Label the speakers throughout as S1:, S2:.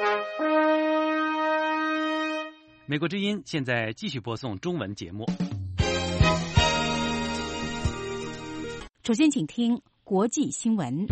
S1: 美国之音现在继续播送中文节目。
S2: 首先请听国际新闻。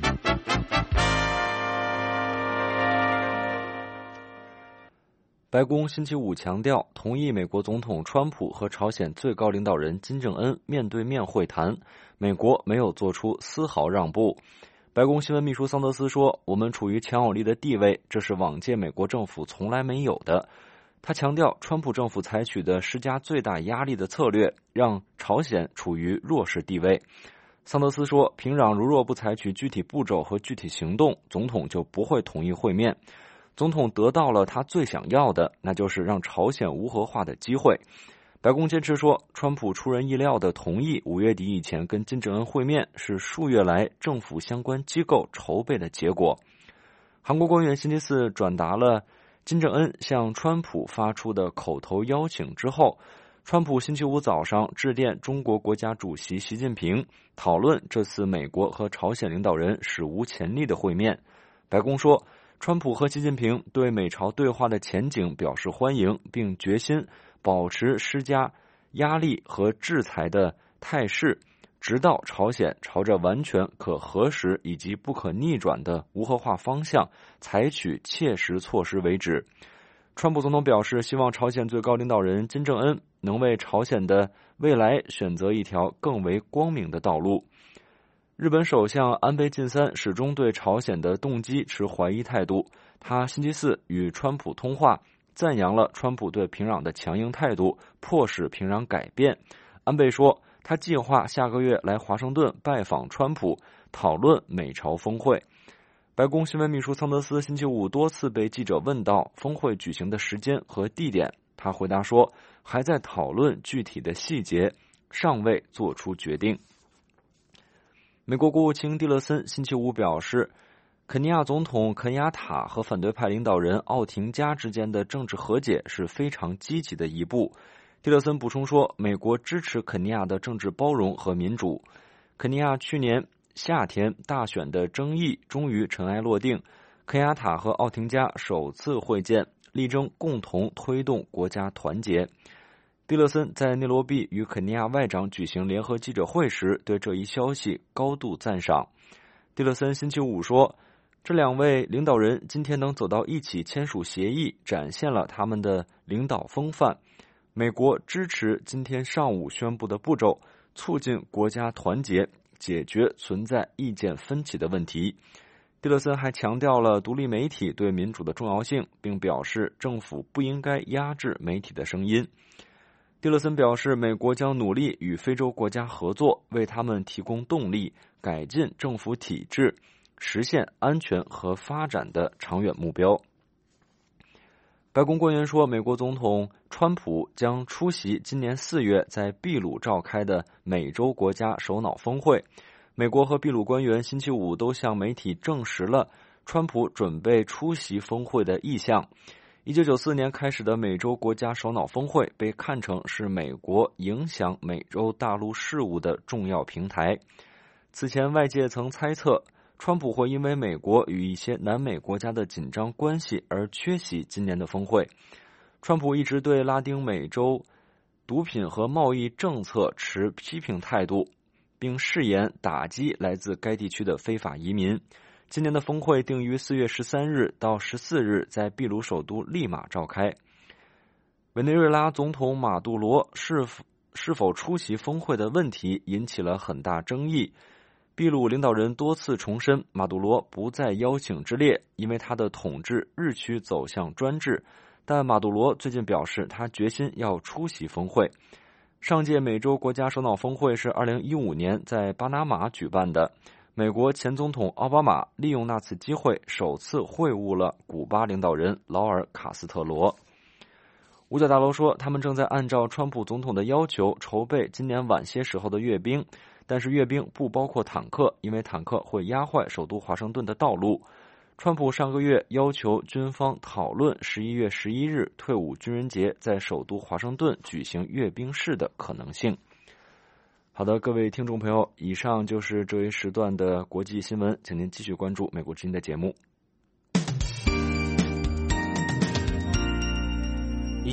S3: 白宫星期五强调，同意美国总统川普和朝鲜最高领导人金正恩面对面会谈，美国没有做出丝毫让步。白宫新闻秘书桑德斯说，我们处于强有力的地位，这是往届美国政府从来没有的。他强调，川普政府采取的施加最大压力的策略，让朝鲜处于弱势地位。桑德斯说，平壤如若不采取具体步骤和具体行动，总统就不会同意会面。总统得到了他最想要的，那就是让朝鲜无核化的机会。白宫坚持说，川普出人意料地同意5月底以前跟金正恩会面，是数月来政府相关机构筹备的结果。韩国官员星期四转达了金正恩向川普发出的口头邀请之后，川普星期五早上致电中国国家主席习近平，讨论这次美国和朝鲜领导人史无前例的会面。白宫说，川普和习近平对美朝对话的前景表示欢迎，并决心保持施加压力和制裁的态势，直到朝鲜朝着完全可核实以及不可逆转的无核化方向采取切实措施为止。川普总统表示，希望朝鲜最高领导人金正恩能为朝鲜的未来选择一条更为光明的道路。日本首相安倍晋三始终对朝鲜的动机持怀疑态度，他星期四与川普通话，赞扬了川普对平壤的强硬态度，迫使平壤改变。安倍说，他计划下个月来华盛顿拜访川普，讨论美朝峰会。白宫新闻秘书桑德斯星期五多次被记者问到峰会举行的时间和地点，他回答说，还在讨论具体的细节，尚未做出决定。美国国务卿蒂勒森星期五表示，肯尼亚总统肯亚塔和反对派领导人奥廷加之间的政治和解是非常积极的一步。蒂勒森补充说，美国支持肯尼亚的政治包容和民主。肯尼亚去年夏天大选的争议终于尘埃落定，肯亚塔和奥廷加首次会见，力争共同推动国家团结。蒂勒森在内罗毕与肯尼亚外长举行联合记者会时，对这一消息高度赞赏。蒂勒森星期五说，这两位领导人今天能走到一起签署协议，展现了他们的领导风范。美国支持今天上午宣布的步骤，促进国家团结，解决存在意见分歧的问题。蒂勒森还强调了独立媒体对民主的重要性，并表示政府不应该压制媒体的声音。蒂勒森表示，美国将努力与非洲国家合作，为他们提供动力，改进政府体制，实现安全和发展的长远目标。白宫官员说，美国总统川普将出席今年4月在秘鲁召开的美洲国家首脑峰会。美国和秘鲁官员星期五都向媒体证实了川普准备出席峰会的意向。1994年开始的美洲国家首脑峰会被看成是美国影响美洲大陆事务的重要平台。此前外界曾猜测，川普会因为美国与一些南美国家的紧张关系而缺席今年的峰会。川普一直对拉丁美洲毒品和贸易政策持批评态度，并誓言打击来自该地区的非法移民。今年的峰会定于4月13日到14日在秘鲁首都利马召开。委内瑞拉总统马杜罗是否出席峰会的问题引起了很大争议。秘鲁领导人多次重申马杜罗不在邀请之列，因为他的统治日趋走向专制，但马杜罗最近表示他决心要出席峰会。上届美洲国家首脑峰会是2015年在巴拿马举办的，美国前总统奥巴马利用那次机会首次会晤了古巴领导人劳尔·卡斯特罗。五角大楼说，他们正在按照川普总统的要求筹备今年晚些时候的阅兵，但是阅兵不包括坦克，因为坦克会压坏首都华盛顿的道路。川普上个月要求军方讨论11月11日退伍军人节在首都华盛顿举行阅兵式的可能性。好的，各位听众朋友，以上就是这一时段的国际新闻，请您继续关注美国之音的节目。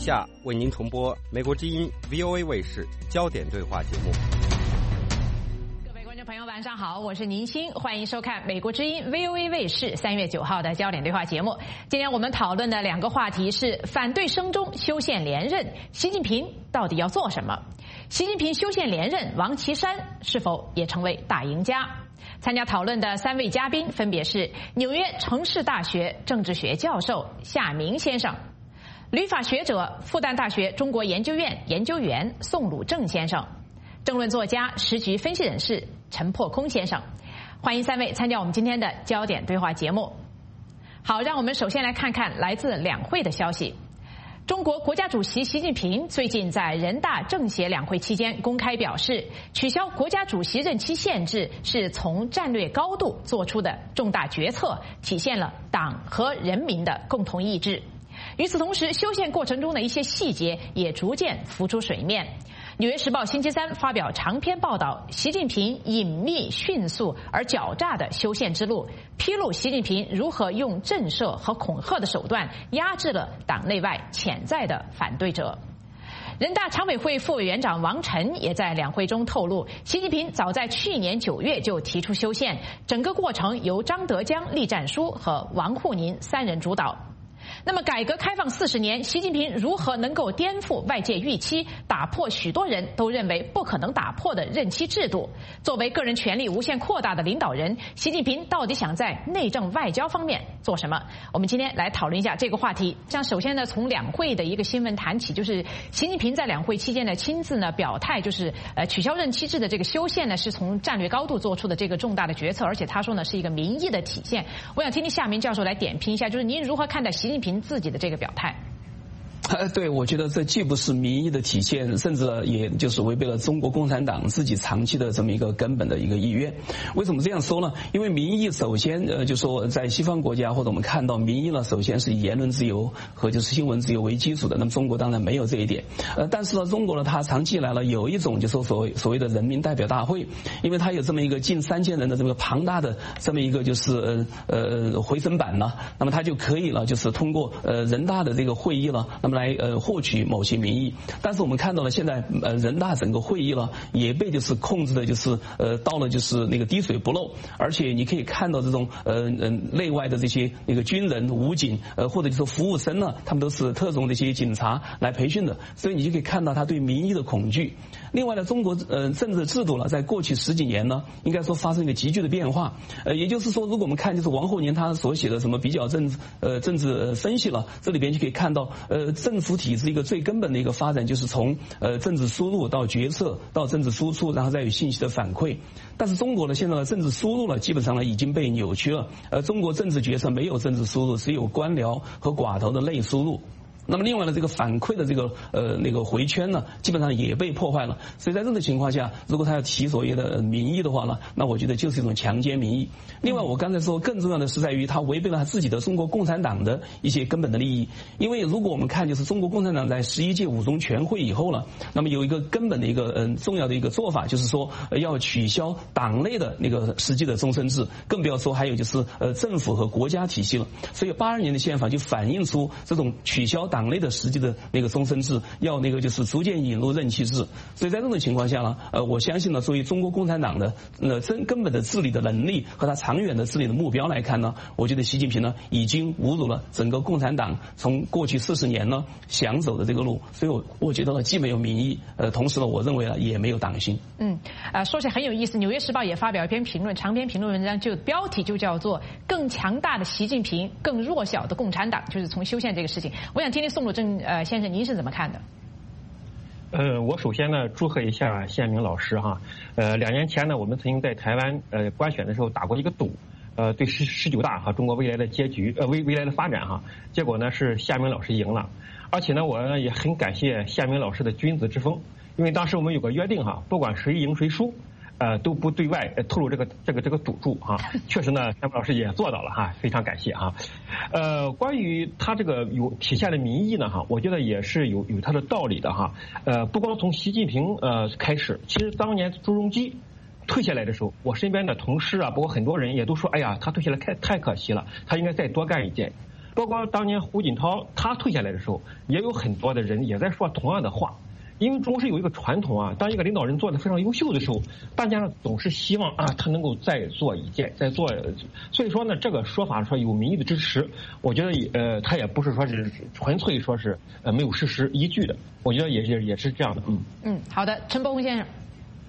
S4: 下为您重播美国之音 VOA 卫视焦点对话节目。
S2: 各位观众朋友晚上好，我是宁欣，欢迎收看美国之音 VOA 卫视3月9号的焦点对话节目。今天我们讨论的2个话题是反对声中修宪连任，习近平到底要做什么？习近平修宪连任，王岐山是否也成为大赢家？参加讨论的3位嘉宾分别是纽约城市大学政治学教授夏明先生，旅法学者复旦大学中国研究院研究员宋鲁正先生，政论作家时局分析人士陈破空先生。欢迎3位参加我们今天的焦点对话节目。好，让我们首先来看看来自两会的消息。中国国家主席习近平最近在人大政协两会期间公开表示，取消国家主席任期限制是从战略高度做出的重大决策，体现了党和人民的共同意志。与此同时，修宪过程中的一些细节也逐渐浮出水面。《纽约时报》星期3发表长篇报道，习近平隐秘、迅速而狡诈的修宪之路，披露习近平如何用震慑和恐吓的手段压制了党内外潜在的反对者。人大常委会副委员长王晨也在两会中透露，习近平早在去年9月就提出修宪，整个过程由张德江、栗战书和王沪宁3人主导。那么改革开放40年，习近平如何能够颠覆外界预期，打破许多人都认为不可能打破的任期制度？作为个人权力无限扩大的领导人，习近平到底想在内政外交方面做什么？我们今天来讨论一下这个话题。像首先呢，从两会的一个新闻谈起，就是习近平在两会期间呢亲自呢表态，就是取消任期制的这个修宪呢是从战略高度做出的这个重大的决策，而且他说呢是一个民意的体现。我想听听夏明教授来点评一下，就是您如何看待习近平自己的这个表态？
S5: 对，我觉得这既不是民意的体现，甚至也就是违背了中国共产党自己长期的这么一个根本的一个意愿。为什么这样说呢？因为民意首先就说在西方国家或者我们看到民意呢，首先是以言论自由和就是新闻自由为基础的。那么中国当然没有这一点。但是呢，中国呢它长期以来呢有一种就说所谓的人民代表大会，因为它有这么一个近3000人的这么庞大的这么一个就是回声板呢，那么它就可以了就是通过人大的这个会议了，那么来获取某些民意。但是我们看到了现在人大整个会议了也被就是控制的就是到了就是那个滴水不漏，而且你可以看到这种内外的这些那个军人、武警或者就是服务生呢，他们都是特种的一些警察来培训的，所以你就可以看到他对民意的恐惧。另外呢，中国政治制度呢，在过去10几年呢，应该说发生一个急剧的变化。也就是说，如果我们看就是王沪宁他所写的什么比较政治分析了，这里边就可以看到政府体制一个最根本的一个发展，就是从政治输入到决策到政治输出，然后再有信息的反馈。但是中国呢，现在的政治输入呢，基本上呢已经被扭曲了。中国政治决策没有政治输入，只有官僚和寡头的内输入。那么另外呢，这个反馈的这个那个回圈呢，基本上也被破坏了。所以在这种情况下，如果他要提所谓的民意的话呢，那我觉得就是一种强奸民意。另外，我刚才说更重要的是在于他违背了他自己的中国共产党的一些根本的利益。因为如果我们看就是中国共产党在11届5中全会以后了，那么有一个根本的一个重要的一个做法，就是说要取消党内的那个实际的终身制，更不要说还有就是政府和国家体系了。所以82年的宪法就反映出这种取消党内的实际的那个终身制，要那个就是逐渐引入任期制。所以在这种情况下呢，我相信呢，作为中国共产党的根本的治理的能力和他长远的治理的目标来看呢，我觉得习近平呢已经侮辱了整个共产党从过去40年呢想走的这个路。所以我觉得呢，既没有民意，同时呢，我认为呢也没有党性。
S2: 说起来很有意思，《纽约时报》也发表一篇评论，长篇评论文章，就标题就叫做“更强大的习近平，更弱小的共产党”，就是从修宪这个事情。我想听听宋鲁正先生您是怎么看的？
S6: 我首先呢祝贺一下谢明老师哈。2年前呢，我们曾经在台湾观选的时候打过一个赌，对19大和中国未来的结局未来的发展哈。结果呢是夏明老师赢了，而且呢我呢也很感谢夏明老师的君子之风，因为当时我们有个约定哈，不管谁赢谁输。都不对外透露这个赌注哈，确实呢，夏明老师也做到了哈，非常感谢哈。关于他这个有体现的民意呢哈，我觉得也是有他的道理的哈。不光从习近平开始，其实当年朱镕基退下来的时候，我身边的同事啊，包括很多人也都说，哎呀，他退下来太可惜了，他应该再多干一届。 包括当年胡锦涛他退下来的时候，也有很多的人也在说同样的话。因为中是有一个传统啊，当一个领导人做得非常优秀的时候，大家呢总是希望啊他能够再做一件，再做。所以说呢，这个说法说有民意的支持，我觉得他也不是说是纯粹说是没有事实依据的，我觉得也是这样的。
S2: 好的，陈伯宏先生。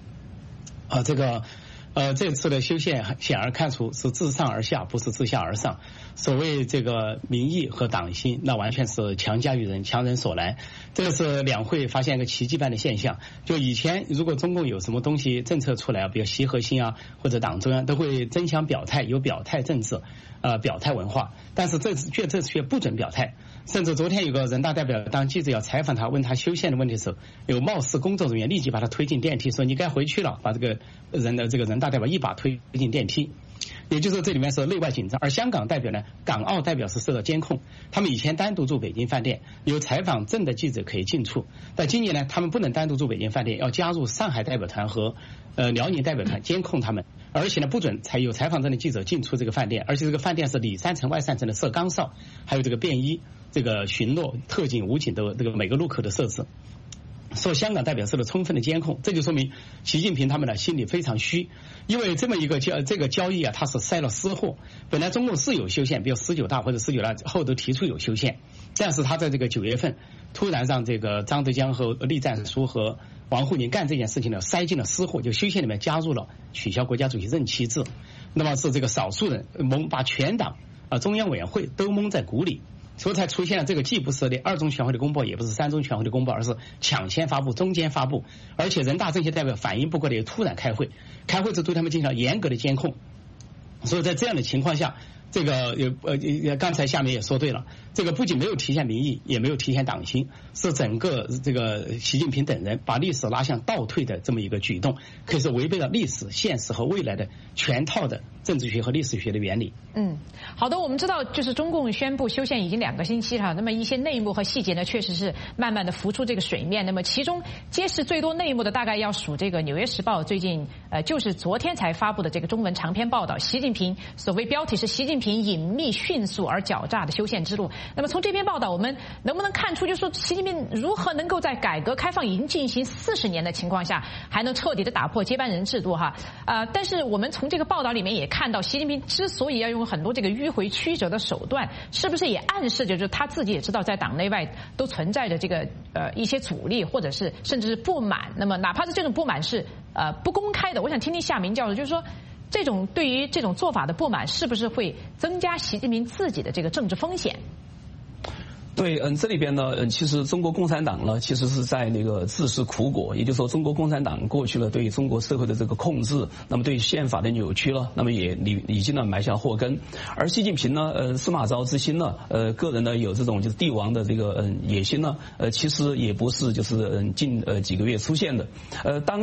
S7: 这次的修宪显而看出是自上而下，不是自下而上。所谓这个民意和党心，那完全是强加于人，强人所难。这是两会发现一个奇迹般的现象。就以前如果中共有什么东西政策出来，比如习核心啊，或者党中央都会争相表态，有表态政治，表态文化。但是这次却不准表态。甚至昨天有个人大代表当记者要采访他，问他修宪的问题的时候，有貌似工作人员立即把他推进电梯，说你该回去了，把这个人大代表一把推进电梯。也就是说这里面是内外紧张。而香港代表呢，港澳代表是受到监控，他们以前单独住北京饭店，有采访证的记者可以进出，但今年呢，他们不能单独住北京饭店，要加入上海代表团和辽宁代表团监控他们，而且呢不准有采访证的记者进出这个饭店，而且这个饭店是里3层外3层的设岗哨，还有这个便衣、这个巡逻、特警、武警的这个每个路口的设置。受香港代表受了充分的监控，这就说明习近平他们呢心里非常虚，因为这么一个交易啊，他是塞了私货。本来中共是有修宪，比如19大或者19大后都提出有修宪，但是他在这个9月份突然让这个张德江和栗战书和王沪宁干这件事情呢，塞进了私货，就修宪里面加入了取消国家主席任期制，那么是这个少数人把全党中央委员会都蒙在鼓里。所以才出现了这个既不是2中全会的公报，也不是3中全会的公报，而是抢先发布、中间发布，而且人大政协代表反应不过来，突然开会之后对他们进行了严格的监控。所以在这样的情况下，这个刚才下面也说对了，这个不仅没有体现民意，也没有体现党心，是整个这个习近平等人把历史拉向倒退的这么一个举动，可以说违背了历史、现实和未来的全套的政治学和历史学的原理。
S2: 好的，我们知道就是中共宣布修宪已经2个星期了，那么一些内幕和细节呢，确实是慢慢的浮出这个水面。那么其中揭示最多内幕的，大概要数这个《纽约时报》最近就是昨天才发布的这个中文长篇报道，习近平所谓标题是习近平隐秘、迅速而狡诈的修宪之路。那么从这篇报道，我们能不能看出，就是说习近平如何能够在改革开放已经进行40年的情况下，还能彻底的打破接班人制度哈？但是我们从这个报道里面也看到，习近平之所以要用很多这个迂回曲折的手段，是不是也暗示着就是他自己也知道在党内外都存在着这个一些阻力，或者是甚至是不满。那么哪怕是这种不满是不公开的，我想听听夏明教授，就是说这种对于这种做法的不满，是不是会增加习近平自己的这个政治风险？
S5: 对，这里边呢，其实中国共产党呢，其实是在那个自食苦果，也就是说，中国共产党过去了对中国社会的这个控制，那么对宪法的扭曲了，那么也已经呢埋下祸根。而习近平呢，司马昭之心呢，个人呢有这种就是帝王的这个野心呢，其实也不是就是近几个月出现的。当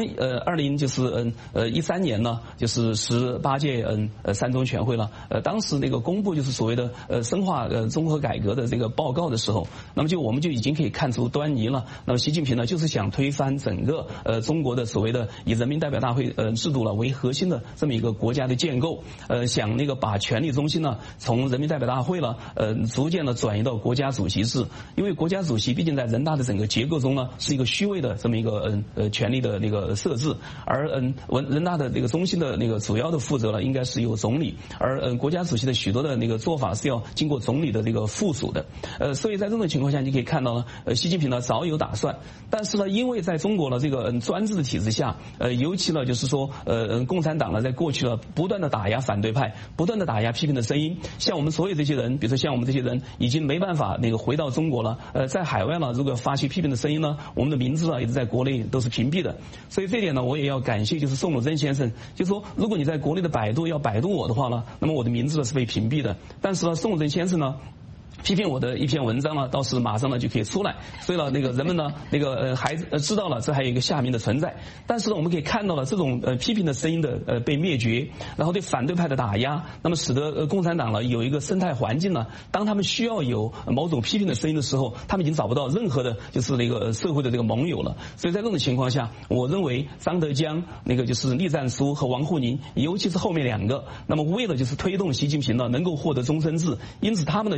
S5: 2013年呢，就是18届3中全会了，当时那个公布就是所谓的深化综合改革的这个报告的时候，那么我们就已经可以看出端倪了。那么习近平呢，就是想推翻整个中国的所谓的以人民代表大会制度了为核心的这么一个国家的建构，想那个把权力中心呢从人民代表大会了逐渐的转移到国家主席制，因为国家主席毕竟在人大的整个结构中呢是一个虚位的这么一个权力的那个设置，而人大的那个中心的那个主要的负责了应该是由总理，而国家主席的许多的那个做法是要经过总理的这个附属的，所以在这种情况下，你可以看到呢，习近平呢早有打算，但是呢，因为在中国的这个专制的体制下，尤其呢就是说，共产党呢在过去呢不断的打压反对派，不断的打压批评的声音，像我们所有这些人，比如说像我们这些人，已经没办法那个回到中国了，在海外呢，如果发起批评的声音呢，我们的名字呢一直在国内都是屏蔽的，所以这点呢，我也要感谢就是宋鲁珍先生，就是说，如果你在国内的百度要百度我的话呢，那么我的名字呢是被屏蔽的，但是呢，宋鲁珍先生呢批评我的一篇文章呢，倒是马上呢就可以出来，所以呢，那个人们呢，那个还知道了这还有一个夏明的存在，但是呢，我们可以看到了这种批评的声音的被灭绝，然后对反对派的打压，那么使得共产党呢有一个生态环境呢，当他们需要有某种批评的声音的时候，他们已经找不到任何的就是那个社会的这个盟友了，所以在这种情况下，我认为张德江那个就是栗战书和王沪宁，尤其是后面2个，那么为了就是推动习近平呢能够获得终身制，因此他们呢就可以获得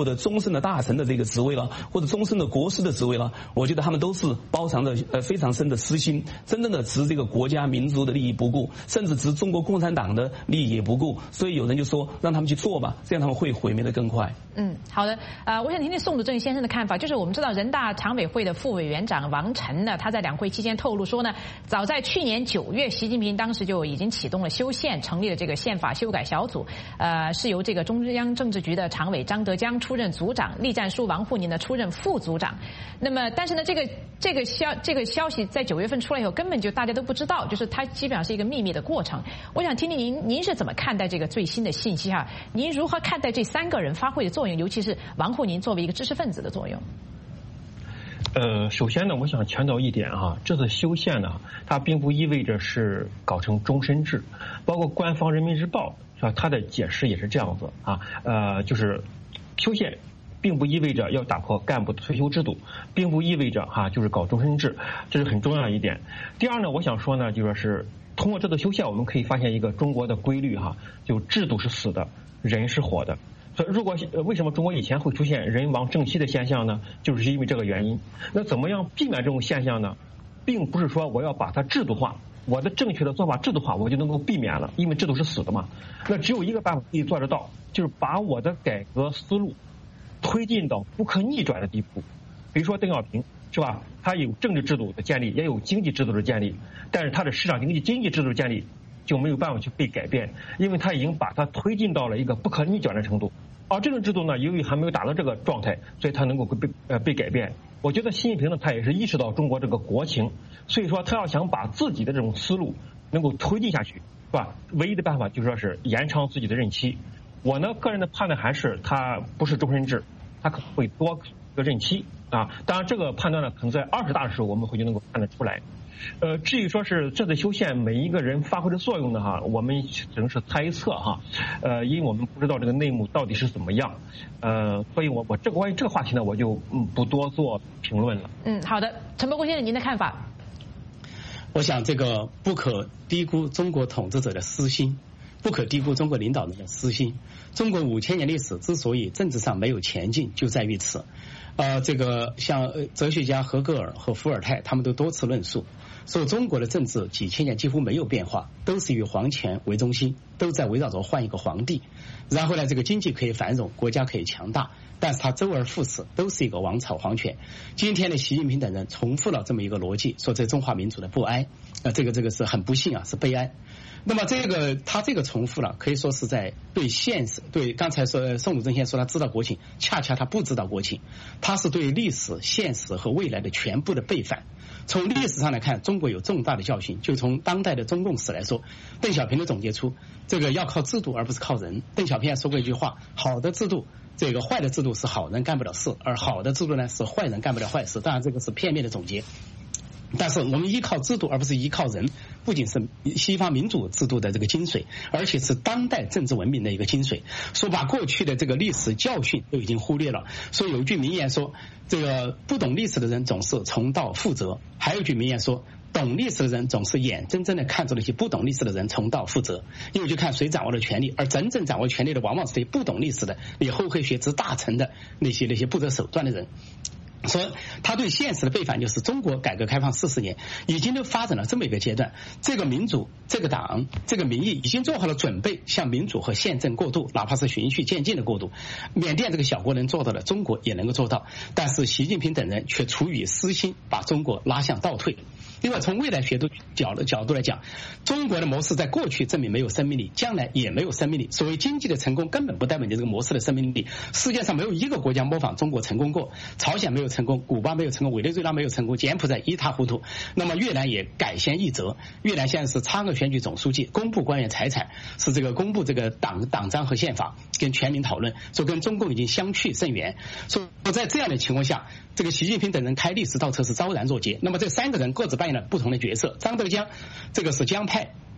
S5: 的终身的大臣的这个职位了，或者终身的国师的职位了，我觉得他们都是包藏着非常深的私心，真正的置这个国家民族的利益不顾，甚至置中国共产党的利益也不顾。所以有人就说让他们去做吧，这样他们会毁灭得更快。
S2: 好的，我想听听宋祖正先生的看法。就是我们知道人大常委会的副委员长王晨呢，他在两会期间透露说呢，早在去年9月，习近平当时就已经启动了修宪，成立了这个宪法修改小组，是由这个中央政治局的常委张德江出任组长，栗战书王沪宁呢出任副组长。那么，但是呢，这个消息在9月份出来以后，根本就大家都不知道，就是它基本上是一个秘密的过程。我想听听您是怎么看待这个最新的信息哈？您如何看待这3个人发挥的作用，尤其是王沪宁作为一个知识分子的作用？
S6: 首先呢，我想强调一点啊，这次修宪呢，它并不意味着是搞成终身制，包括官方《人民日报》是吧，它的解释也是这样子啊，就是修宪并不意味着要打破干部的退休制度，并不意味着就是搞终身制，这是很重要的一点。第二呢，我想说呢，就说是通过这次修宪，我们可以发现一个中国的规律就制度是死的，人是活的。所以，为什么中国以前会出现人亡政息的现象呢？就是因为这个原因。那怎么样避免这种现象呢？并不是说我要把它制度化，我的正确的做法制度化，我就能够避免了，因为制度是死的嘛。那只有一个办法可以做得到，就是把我的改革思路推进到不可逆转的地步。比如说邓小平是吧？他有政治制度的建立，也有经济制度的建立，但是他的市场经济制度的建立就没有办法去被改变，因为他已经把它推进到了一个不可逆转的程度。而这种制度呢，由于还没有达到这个状态，所以它能够被改变。我觉得习近平呢，他也是意识到中国这个国情，所以说他要想把自己的这种思路能够推进下去，是吧？唯一的办法就说是延长自己的任期。我呢个人的判断还是他不是终身制，他可能会多个任期啊。当然这个判断呢，可能在20大的时候我们就能够看得出来。至于说是这次修宪每一个人发挥的作用呢我们只能是猜测因为我们不知道这个内幕到底是怎么样，所以我关于这个话题呢，我就不多做评论了。
S2: 好的，陈伯公先生，您的看法？
S7: 我想这个不可低估中国统治者的私心，不可低估中国领导人的私心。中国5000年历史之所以政治上没有前进，就在于此。这个像哲学家何格尔和伏尔泰，他们都多次论述，说中国的政治几千年几乎没有变化，都是以皇权为中心，都在围绕着换一个皇帝。然后呢，这个经济可以繁荣，国家可以强大，但是它周而复始，都是一个王朝皇权。今天的习近平等人重复了这么一个逻辑，说这中华民族的不安，这个是很不幸是悲哀。那么他这个重复了，可以说是在对现实，对刚才说宋祖正先说他知道国情，恰恰他不知道国情，他是对历史、现实和未来的全部的背反。从历史上来看，中国有重大的教训，就从当代的中共史来说，邓小平的总结出这个要靠制度而不是靠人。邓小平还说过一句话，好的制度，这个坏的制度是好人干不了事，而好的制度呢是坏人干不了坏事。当然这个是片面的总结，但是我们依靠制度而不是依靠人，不仅是西方民主制度的这个精髓，而且是当代政治文明的一个精髓。说把过去的这个历史教训都已经忽略了。所以有一句名言说，这个不懂历史的人总是重蹈覆辙。还有一句名言说，懂历史的人总是眼睁睁的看着那些不懂历史的人重蹈覆辙。因为就看谁掌握了权力，而真正掌握权力的往往是不懂历史的、以厚黑学之大成的那些不择手段的人。说他对现实的背反，就是中国改革开放40年已经都发展了这么一个阶段，这个民主、这个党、这个民意已经做好了准备，向民主和宪政过渡，哪怕是循序渐进的过渡。缅甸这个小国能做到的，中国也能够做到，但是习近平等人却出于私心，把中国拉向倒退。因为从未来学角度来讲，中国的模式在过去证明没有生命力，将来也没有生命力。所谓经济的成功根本不代表你这个模式的生命力。世界上没有一个国家模仿中国成功过，朝鲜没有成功，古巴没有成功，委内瑞拉没有成功，柬埔寨一塌糊涂。那么越南也改弦易辙，越南现在是插个选举总书记，公布官员财产，是这个公布这个党章和宪法，跟全民讨论，说跟中共已经相去甚远。说在这样的情况下，这个习近平等人开历史倒车是昭然若揭。那么这3个人各自扮演了不同的角色。张德江这个是江派，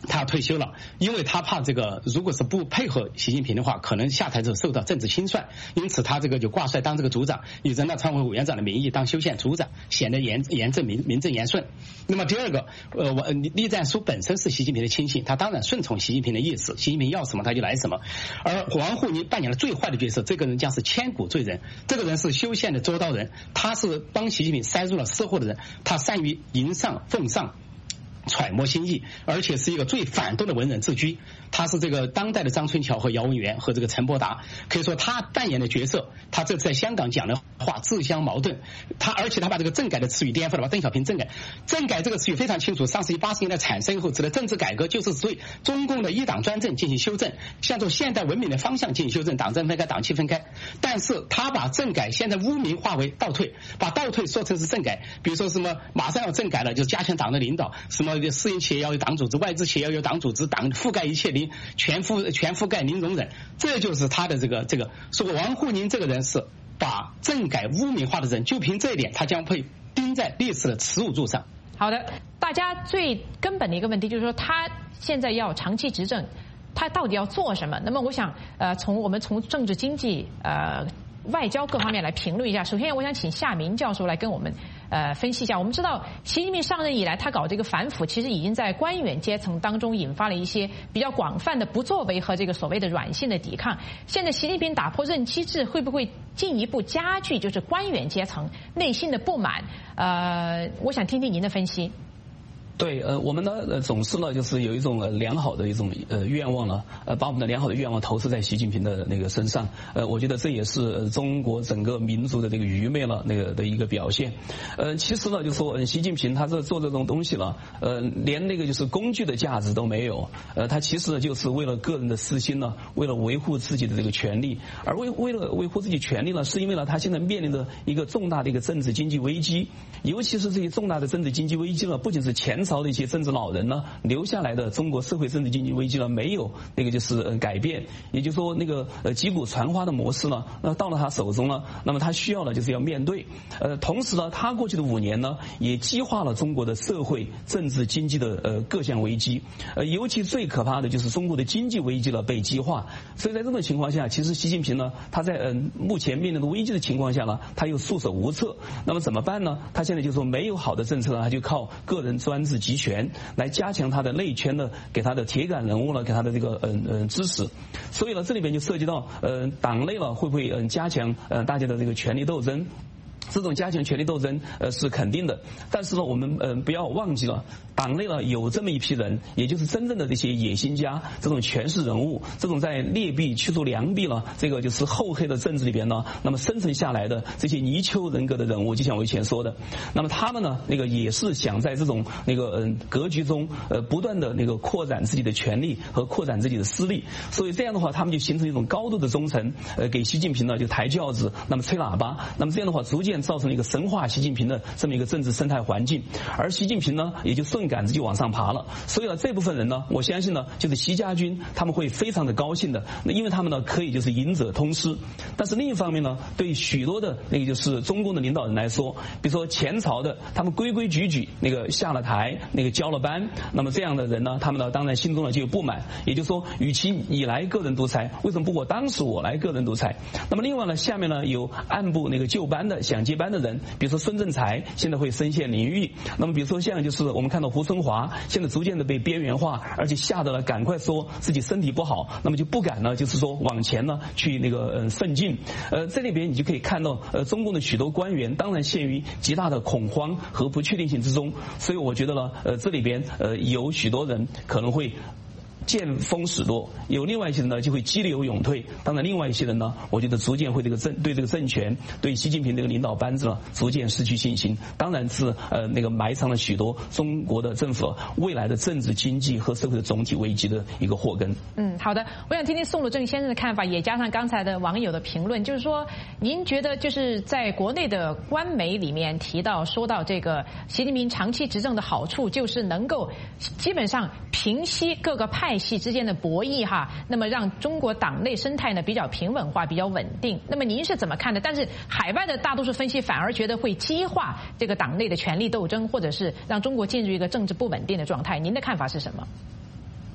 S7: 他要退休了，因为他怕这个，如果是不配合习近平的话，可能下台之后受到政治清算，因此他这个就挂帅当这个组长，以人大常委会委员长的名义当修宪组长，显得名正言顺。那么第二个，栗战书本身是习近平的亲信，他当然顺从习近平的意思，习近平要什么他就来什么。而王沪宁扮演了最坏的角色，这个人将是千古罪人。这个人是修宪的捉刀人，他是帮习近平塞入了私货的人，他善于迎上奉上，揣摩心意，而且是一个最反动的文人自居。他是这个当代的张春桥和姚文元和这个陈伯达，可以说他扮演的角色，他这次在香港讲的话自相矛盾。而且他把这个政改的词语颠覆了，把邓小平政改这个词语非常清楚，上世纪80年代产生以后，指的政治改革就是对中共的一党专政进行修正，向着现代文明的方向进行修正，党政分开，党纪分开。但是他把政改现在污名化为倒退，把倒退说成是政改，比如说什么马上要政改了，就是加强党的领导，什么私营企业要有党组织，外资企业要有党组织，党覆盖一切，全覆盖零容忍，这就是他的这个说王沪宁这个人是把政改污名化的人，就凭这一点，他将会钉在历史的耻辱柱上。
S2: 好的，大家最根本的一个问题就是说，他现在要长期执政，他到底要做什么？那么我想，我们从政治经济外交各方面来评论一下。首先，我想请夏明教授来跟我们分析一下。我们知道，习近平上任以来，他搞这个反腐，其实已经在官员阶层当中引发了一些比较广泛的不作为和这个所谓的软性的抵抗。现在习近平打破任期制，会不会进一步加剧就是官员阶层内心的不满？我想听听您的分析。
S5: 对，我们呢总是呢就是有一种良好的一种愿望呢，把我们的良好的愿望投射在习近平的那个身上。我觉得这也是中国整个民族的这个愚昧了那个的一个表现。其实呢就说习近平他做这种东西了，连那个就是工具的价值都没有。他其实呢就是为了个人的私心呢，为了维护自己的这个权利，而为了维护自己权利呢，是因为呢他现在面临着一个重大的一个政治经济危机，尤其是这些重大的政治经济危机呢，不仅是前朝的一些政治老人呢留下来的中国社会政治经济危机呢没有那个就是改变，也就是说那个击鼓传花的模式呢，那到了他手中呢，那么他需要的就是要面对。同时呢，他过去的5年呢也激化了中国的社会政治经济的各项危机，尤其最可怕的就是中国的经济危机了被激化。所以在这种情况下，其实习近平呢他在目前面临的危机的情况下呢，他又束手无策。那么怎么办呢？他现在就说没有好的政策呢，他就靠个人专制集权来加强他的内圈的，给他的铁杆人物呢，给他的这个支持。所以呢，这里边就涉及到党内了会不会加强大家的这个权力斗争。这种加强权力斗争是肯定的，但是呢，我们不要忘记了，党内呢有这么一批人，也就是真正的这些野心家，这种权势人物，这种在劣币驱逐良币了，这个就是厚黑的政治里边呢，那么生存下来的这些泥鳅人格的人物，就像我以前说的，那么他们呢，那个也是想在这种那个格局中不断的那个扩展自己的权力和扩展自己的私利，所以这样的话，他们就形成一种高度的忠诚，给习近平呢就抬轿子，那么吹喇叭，那么这样的话，逐渐造成了一个神化习近平的这么一个政治生态环境，而习近平呢也就顺杆子就往上爬了。所以呢，这部分人呢，我相信呢，就是习家军他们会非常的高兴的，那因为他们呢可以就是赢者通吃。但是另一方面呢，对许多的那个就是中共的领导人来说，比如说前朝的他们规规矩矩那个下了台，那个交了班，那么这样的人呢，他们呢当然心中呢就有不满，也就是说，与其你来个人独裁，为什么不我当时我来个人独裁？那么另外呢，下面呢有按部那个就班的想接班的人，比如说孙政才现在会身陷囹圄，那么比如说像就是我们看到胡春华现在逐渐的被边缘化，而且吓得了赶快说自己身体不好，那么就不敢呢就是说往前呢去那个奋进。这里边你就可以看到中共的许多官员当然陷于极大的恐慌和不确定性之中，所以我觉得呢这里边有许多人可能会见风使舵，有另外一些人呢就会激流勇退，当然另外一些人呢，我觉得逐渐会对这个政权，对习近平这个领导班子呢逐渐失去信心，当然是那个埋藏了许多中国的政府未来的政治经济和社会的总体危机的一个祸根。
S2: 好的，我想听听宋鲁正先生的看法，也加上刚才的网友的评论，就是说您觉得就是在国内的官媒里面说到这个习近平长期执政的好处，就是能够基本上平息各个派系之间的博弈哈，那么让中国党内生态呢比较平稳化，比较稳定。那么您是怎么看的？但是海外的大多数分析反而觉得会激化这个党内的权力斗争，或者是让中国进入一个政治不稳定的状态。您的看法是什么？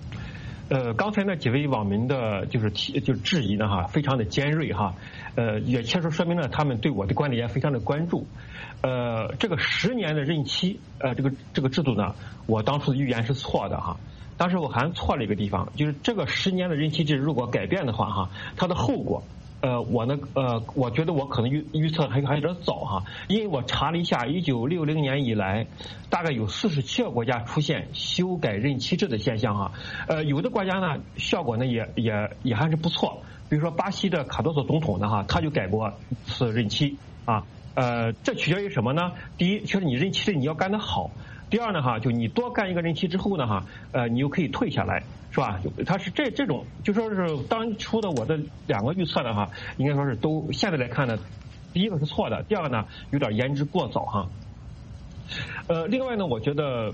S6: 刚才那几位网民的就是质疑呢哈，非常的尖锐哈，也确实说明了他们对我的观点也非常的关注。这个10年的任期，这个制度呢，我当初的预言是错的哈。当时我还错了一个地方，就是这个10年的任期制如果改变的话哈，它的后果。我觉得我可能预测还有点早哈，因为我查了一下，1960年以来，大概有47个国家出现修改任期制的现象哈。有的国家呢，效果呢也还是不错，比如说巴西的卡多索总统呢哈，他就改过一次任期啊。这取决于什么呢？第一，确实你任期制你要干得好。第二呢哈，就你多干一个任期之后呢哈，你又可以退下来，是吧？它是这种，就说是当初的我的2个预测的哈，应该说是都现在来看呢，第一个是错的，第二个呢有点言之过早哈。另外呢，我觉得，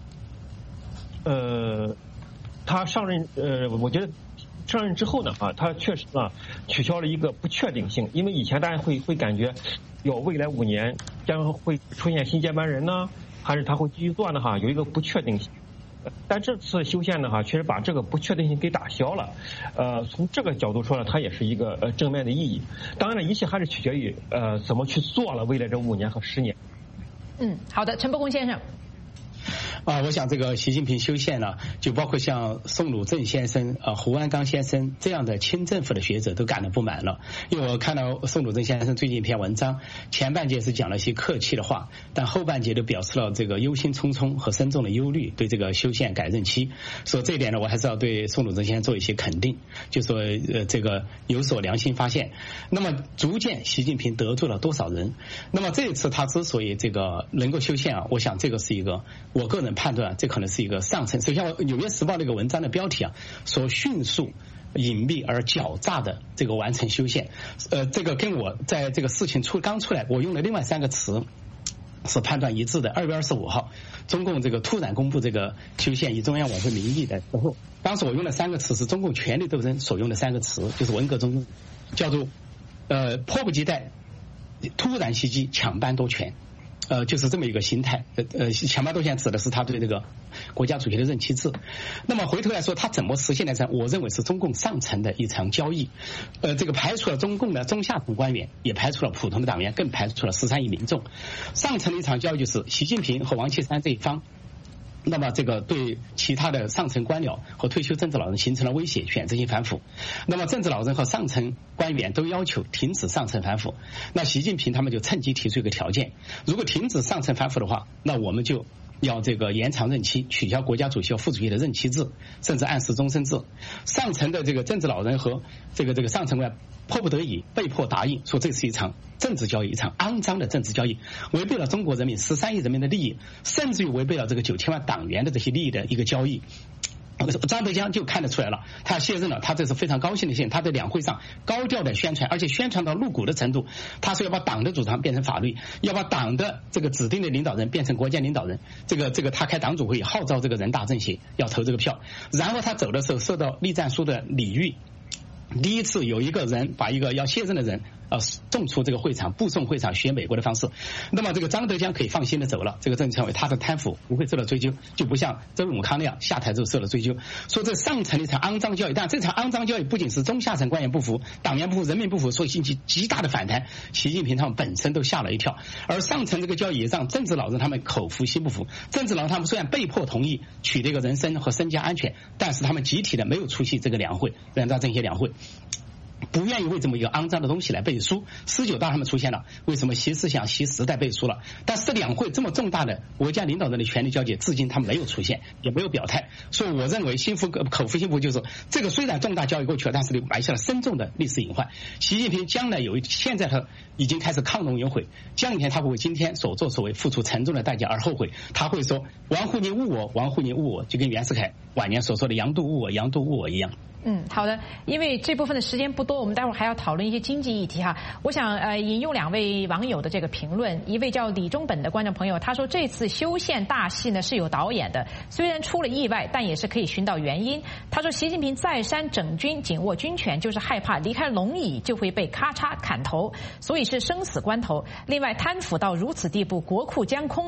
S6: 他上任我觉得上任之后呢啊，他确实啊取消了一个不确定性，因为以前大家会感觉有未来5年将会出现新接班人呢。还是他会继续做呢哈，有一个不确定性，但这次修宪呢哈，确实把这个不确定性给打消了。从这个角度说呢，它也是一个正面的意义。当然了，一切还是取决于怎么去做了未来这5年和10年。
S2: 好的，陈伯公先生。
S7: 我想这个习近平修宪呢，就包括像宋鲁正先生、胡鞍钢先生这样的清政府的学者都感到不满了。因为我看到宋鲁正先生最近一篇文章，前半节是讲了一些客气的话，但后半节都表示了这个忧心忡忡和深重的忧虑，对这个修宪改任期。所以这一点呢，我还是要对宋鲁正先生做一些肯定，就说这个有所良心发现。那么逐渐习近平得罪了多少人？那么这一次他之所以这个能够修宪啊，我想这个是一个我个人判断，这可能是一个上层。首先，《纽约时报》那个文章的标题啊，说迅速、隐秘而狡诈的这个完成修宪，这个跟我在这个事情刚出来，我用了另外3个词是判断一致的。2月25号，中共这个突然公布这个修宪以中央委员会名义的时候，当时我用了3个词是中共权力斗争所用的3个词，就是文革中用，叫做迫不及待、突然袭击、抢班夺权。就是这么一个心态。抢班夺权指的是他对这个国家主席的任期制。那么回头来说，他怎么实现的呢？我认为是中共上层的一场交易。这个排除了中共的中下层官员，也排除了普通的党员，更排除了13亿民众。上层的一场交易就是习近平和王岐山这一方。那么这个对其他的上层官僚和退休政治老人形成了威胁，选择性反腐。那么政治老人和上层官员都要求停止上层反腐。那习近平他们就趁机提出一个条件：如果停止上层反腐的话，那我们就要这个延长任期，取消国家主席和副主席的任期制，甚至按时终身制。上层的这个政治老人和这个上层官迫不得已被迫答应，说这是一场政治交易，一场肮脏的政治交易，违背了中国人民13亿人民的利益，甚至于违背了这个9000万党员的这些利益的一个交易。张德江就看得出来了，他要卸任了，他这是非常高兴的事情。他在两会上高调的宣传，而且宣传到露骨的程度。他说要把党的主张变成法律，要把党的这个指定的领导人变成国家领导人。这个他开党组会号召这个人大政协要投这个票。然后他走的时候受到栗战书的礼遇。第一次有一个人把一个要卸任的人送出这个会场，护送会场，学美国的方式。那么这个张德江可以放心的走了，这个正称为他的贪腐不会受到追究，就不像周永康那样下台之后受到追究。说这上层的一场肮脏交易，但这场肮脏交易不仅是中下层官员不服，党员不服，人民不服，所以引起极大的反弹。习近平他们本身都吓了一跳，而上层这个交易也让政治老人他们口服心不服。政治老人他们虽然被迫同意取这个人身和身家安全，但是他们集体的没有出席这个两会，人大政协两会。不愿意为这么一个肮脏的东西来背书。19大他们出现了，为什么习思想、习时代背书了？但是这两会这么重大的国家领导人的权力交接，至今他们没有出现，也没有表态。所以我认为口服心服就是这个虽然重大交易过去了，但是埋下了深重的历史隐患。习近平将来现在他已经开始亢龙有悔，将来他会为今天所作所为付出沉重的代价而后悔。他会说王沪宁误我，王沪宁误我，就跟袁世凯晚年所说的杨度误我，杨度误我一样。
S2: 好的，因为这部分的时间不多，我们待会儿还要讨论一些经济议题哈。我想引用2位网友的这个评论，一位叫李中本的观众朋友，他说这次修宪大戏呢是有导演的，虽然出了意外，但也是可以寻到原因。他说习近平再三整军紧握军权，就是害怕离开龙椅就会被咔嚓砍头，所以是生死关头。另外贪腐到如此地步，国库将空，光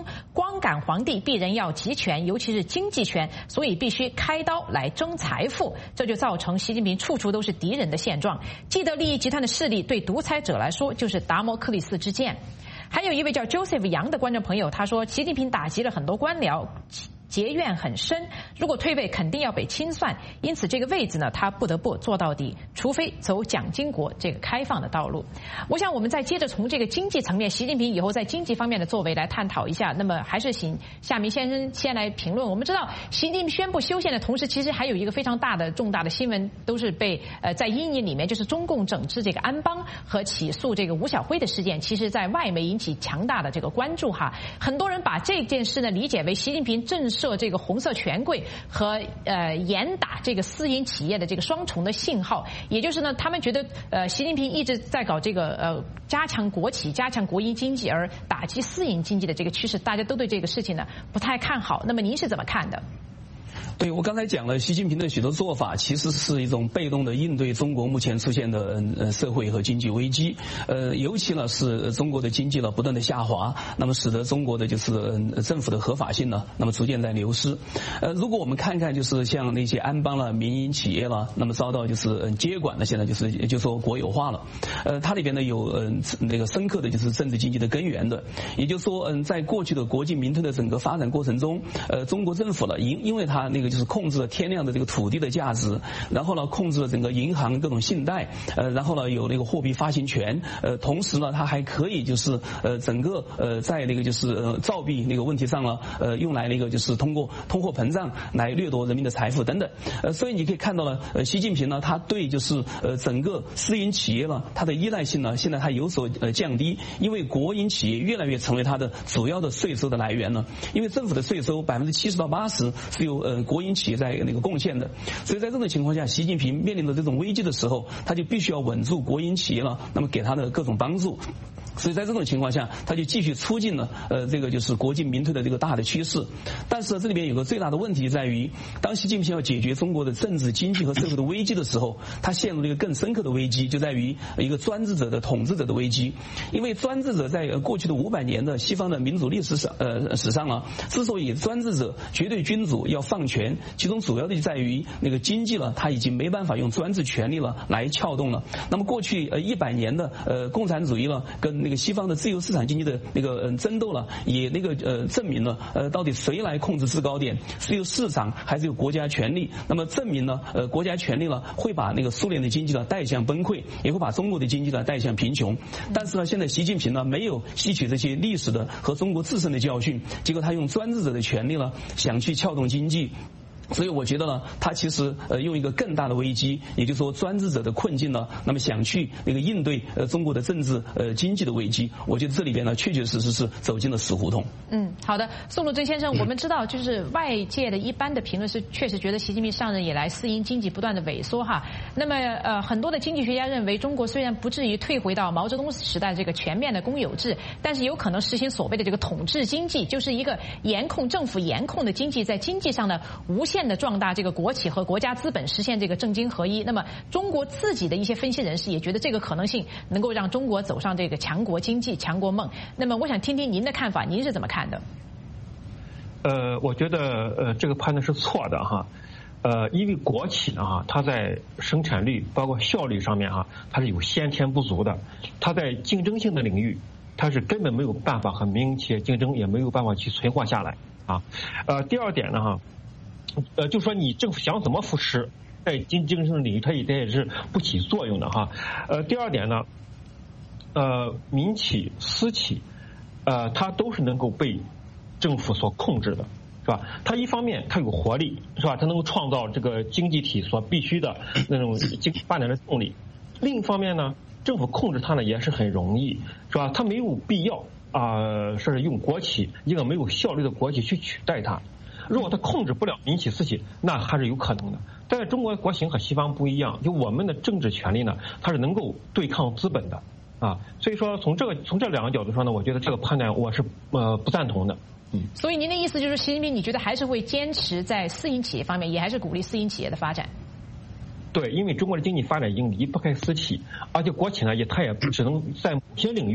S2: 光杆皇帝必然要集权，尤其是经济权，所以必须开刀来争财富，这就造成习近平处处都是敌人的现状。既得利益集团的势力对独裁者来说就是达摩克利斯之剑。还有一位叫 Joseph 杨的观众朋友，他说习近平打击了很多官僚，结怨很深，如果退位肯定要被清算，因此这个位置呢，他不得不做到底，除非走蒋经国这个开放的道路。我想我们再接着从这个经济层面，习近平以后在经济方面的作为来探讨一下。那么还是请夏明先生先来评论。我们知道习近平宣布修宪的同时，其实还有一个非常重大的新闻，都是被在阴影里面，就是中共整治这个安邦和起诉这个吴晓辉的事件，其实在外媒引起强大的这个关注哈。很多人把这件事呢理解为习近平震慑这个红色权贵和严打这个私营企业的这个双重的信号，也就是呢，他们觉得习近平一直在搞这个加强国企、加强国营经济，而打击私营经济的这个趋势，大家都对这个事情呢不太看好。那么您是怎么看的？
S5: 对，我刚才讲了，习近平的许多做法其实是一种被动的应对中国目前出现的社会和经济危机，尤其呢是中国的经济呢不断的下滑，那么使得中国的就是政府的合法性呢，那么逐渐在流失。如果我们看看就是像那些安邦了、民营企业了，那么遭到就是接管了，现在就说国有化了，它里边呢有那个深刻的就是政治经济的根源的，也就是说在过去的国进民退的整个发展过程中，中国政府呢因为它那个就是控制了天量的这个土地的价值，然后呢控制了整个银行各种信贷，然后呢有那个货币发行权，同时呢它还可以就是整个在那个就是造币那个问题上呢用来那个就是通过通货膨胀来掠夺人民的财富等等，所以你可以看到了习近平呢他对就是整个私营企业呢它的依赖性呢现在它有所降低，因为国营企业越来越成为它的主要的税收的来源了，因为政府的税收70%到80%是由国营企业在那个贡献的，所以在这种情况下，习近平面临着这种危机的时候，他就必须要稳住国营企业了，那么给他的各种帮助。所以在这种情况下，他就继续促进了这个就是国进民退的这个大的趋势。但是这里边有个最大的问题在于，当习近平要解决中国的政治、经济和社会的危机的时候，他陷入了一个更深刻的危机，就在于一个专制者的统治者的危机。因为专制者在过去的500年的西方的民主历史史上啊，之所以专制者绝对君主要放权，其中主要的就在于那个经济了，他已经没办法用专制权力了来撬动了。那么过去100年的共产主义了跟那个西方的自由市场经济的那个争斗了，也那个证明了到底谁来控制制高点，是由市场还是由国家权力？那么证明呢国家权力呢会把那个苏联的经济呢带向崩溃，也会把中国的经济呢带向贫穷。但是呢现在习近平呢没有吸取这些历史的和中国自身的教训，结果他用专制者的权力呢想去撬动经济。所以我觉得呢，他其实用一个更大的危机，也就是说专制者的困境呢，那么想去那个应对中国的政治经济的危机，我觉得这里边呢确确实实是走进了死胡同。
S2: 好的，宋鲁珍先生，我们知道就是外界的一般的评论是确实觉得习近平上任以来私营经济不断的萎缩哈。那么很多的经济学家认为，中国虽然不至于退回到毛泽东时代这个全面的公有制，但是有可能实行所谓的这个统治经济，就是一个政府严控的经济，在经济上呢无限的壮大这个国企和国家资本，实现这个政经合一。那么中国自己的一些分析人士也觉得这个可能性能够让中国走上这个强国经济、强国梦。那么我想听听您的看法，您是怎么看的？
S6: 我觉得这个判断是错的哈。因为国企呢它在生产率包括效率上面它是有先天不足的，它在竞争性的领域它是根本没有办法和民营企业竞争，也没有办法去存活下来啊。第二点呢就说你政府想怎么扶持，在竞争性领域它也是不起作用的哈。第二点呢，民企、私企，它都是能够被政府所控制的，是吧？它一方面它有活力，是吧？它能够创造这个经济体所必须的那种经济发展的动力。另一方面呢，政府控制它呢也是很容易，是吧？它没有必要是用国企一个没有效率的国企去取代它。如果他控制不了民企私企，那还是有可能的。但是中国国情和西方不一样，就我们的政治权力呢，它是能够对抗资本的所以说从这两个角度说呢，我觉得这个判断我是不赞同的。
S2: 所以您的意思就是，习近平你觉得还是会坚持在私营企业方面，也还是鼓励私营企业的发展？
S6: 对，因为中国的经济发展已经离不开私企，而且国企呢它也只能在某些领域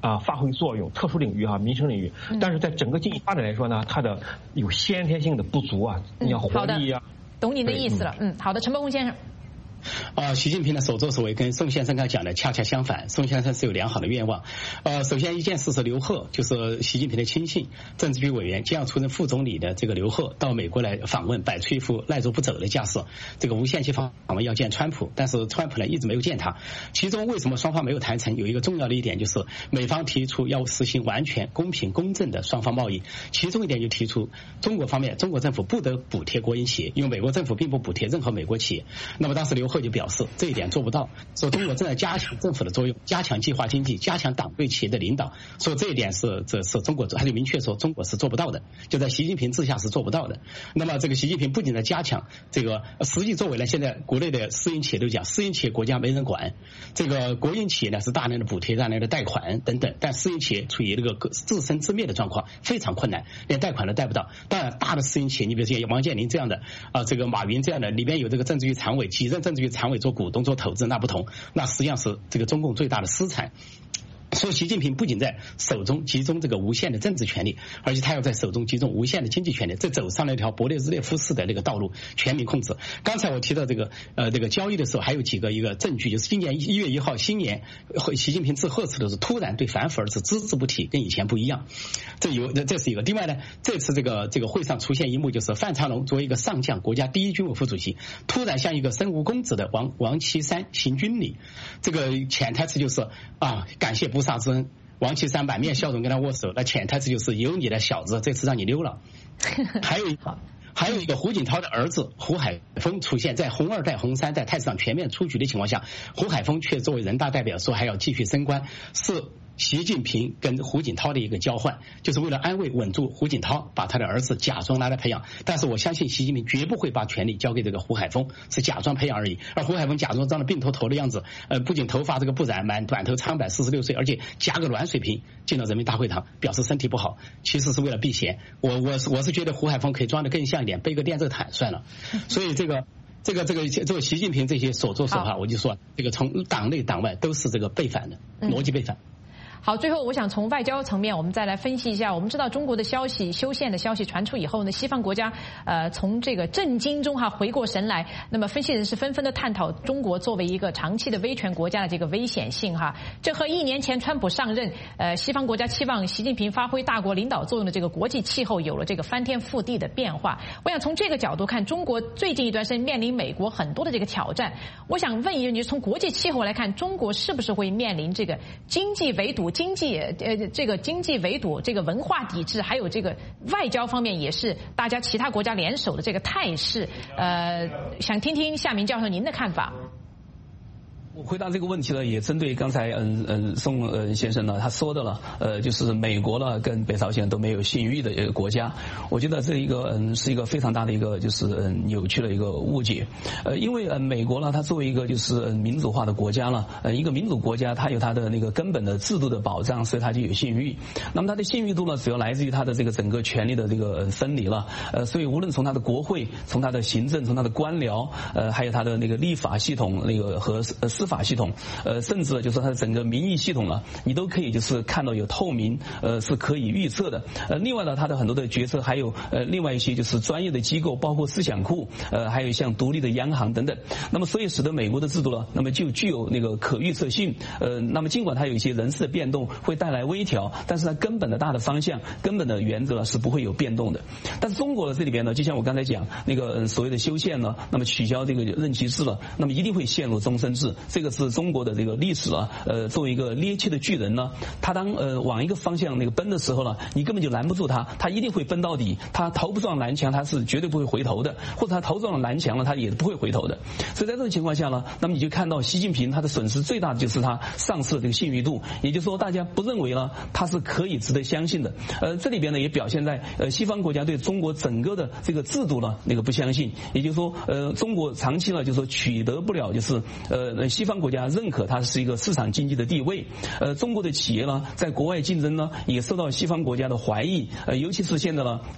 S6: 发挥作用，特殊领域民生领域，但是在整个经济发展来说呢，它的有先天性的不足你要活力呀。
S2: 懂您的意思了，好的，陈伯宏先生。
S7: 习近平的所作所为跟宋先生刚才讲的恰恰相反。宋先生是有良好的愿望。首先一件事是刘鹤，就是习近平的亲信，政治局委员，将要出任副总理的这个刘鹤到美国来访问，摆出一副赖着不走的架势。这个无限期访问要见川普，但是川普呢一直没有见他。其中为什么双方没有谈成？有一个重要的一点就是美方提出要实行完全公平公正的双方贸易，其中一点就提出中国方面，中国政府不得补贴国营企业，因为美国政府并不补贴任何美国企业。那么当时刘鹤就表示这一点做不到，说中国正在加强政府的作用，加强计划经济，加强党对企业的领导，说这一点是中国，他就明确说中国是做不到的，就在习近平治下是做不到的。那么这个习近平不仅在加强这个实际作为呢，现在国内的私营企业都讲，私营企业国家没人管，这个国营企业呢是大量的补贴、大量的贷款等等，但私营企业处于这个自生自灭的状况，非常困难，连贷款都贷不到。当然大的私营企业，你比如说王健林这样的这个马云这样的，里边有这个政治局常委，几任政治局常委做股东做投资，那不同，那实际上是这个中共最大的私产。说习近平不仅在手中集中这个无限的政治权力，而且他要在手中集中无限的经济权力，这走上了一条勃列日涅夫式的那个道路，全民控制。刚才我提到这个交易的时候，还有一个证据，就是今年1月1号新年，习近平致贺词的时候，突然对反腐二字只字不提，跟以前不一样。这是一个。另外呢，这次这个会上出现一幕，就是范长龙作为一个上将，国家第一军委副主席，突然向一个身无公子的王岐山行军礼。这个潜台词就是感谢不杀之恩。王岐山满面笑容跟他握手，那潜台词就是有你的小子，这次让你溜了。还有一个胡锦涛的儿子胡海峰出现在红2代、红3代太子党全面出局的情况下，胡海峰却作为人大代表说还要继续升官，是习近平跟胡锦涛的一个交换，就是为了安慰稳住胡锦涛，把他的儿子假装拿来培养。但是我相信习近平绝不会把权力交给这个胡海峰，是假装培养而已。而胡海峰假装长得病头的样子，不仅头发这个不染，短头苍白，46岁，而且夹个软水瓶进了人民大会堂，表示身体不好，其实是为了避嫌。我是觉得胡海峰可以装得更像一点，背个电热毯算了。所以这个习近平这些所作所为，我就说这个从党内党外都是这个背反的，逻辑背反。
S2: 好，最后我想从外交层面，我们再来分析一下。我们知道中国的消息、修宪的消息传出以后呢，西方国家从这个震惊中回过神来。那么分析人士纷纷的探讨中国作为一个长期的威权国家的这个危险性这和1年前川普上任，西方国家期望习近平发挥大国领导作用的这个国际气候有了这个翻天覆地的变化。我想从这个角度看，中国最近一段时间面临美国很多的这个挑战。我想问一句，你从国际气候来看，中国是不是会面临这个经济围堵？这个经济围堵，这个文化抵制，还有这个外交方面也是大家其他国家联手的这个态势。想听听夏明教授您的看法。
S5: 我回答这个问题呢，也针对刚才宋先生呢他说的了，就是美国呢跟北朝鲜都没有信誉的一个国家，我觉得这一个是一个非常大的一个就是扭曲的一个误解。因为美国呢它作为一个就是民主化的国家呢，一个民主国家它有它的那个根本的制度的保障，所以它就有信誉。那么它的信誉度呢，主要来自于它的这个整个权力的这个分离了。所以无论从它的国会、从它的行政、从它的官僚，还有它的那个立法系统那个和司法系统，甚至就是它的整个民意系统了，你都可以就是看到有透明，是可以预测的。另外呢，它的很多的决策还有另外一些就是专业的机构，包括思想库，还有像独立的央行等等。那么所以使得美国的制度呢，那么就具有那个可预测性。那么尽管它有一些人事的变动会带来微调，但是它根本的大的方向、根本的原则是不会有变动的。但是中国的这里边呢，就像我刚才讲那个所谓的修宪呢，那么取消这个任期制了，那么一定会陷入终身制。这个是中国的这个历史啊，作为一个猎奇的巨人呢，他当往一个方向那个奔的时候呢，你根本就拦不住他，他一定会奔到底。他头不撞南墙，他是绝对不会回头的；或者他头撞了南墙了，他也不会回头的。所以在这种情况下呢，那么你就看到习近平他的损失最大的就是他丧失了这个信誉度，也就是说大家不认为呢他是可以值得相信的。这里边呢也表现在西方国家对中国整个的这个制度呢那个不相信，也就是说中国长期呢就是说取得不了就是西方国家认可它是一个市场经济的地位。中国的企业呢在国外竞争呢也受到西方国家的怀疑，尤其是现在呢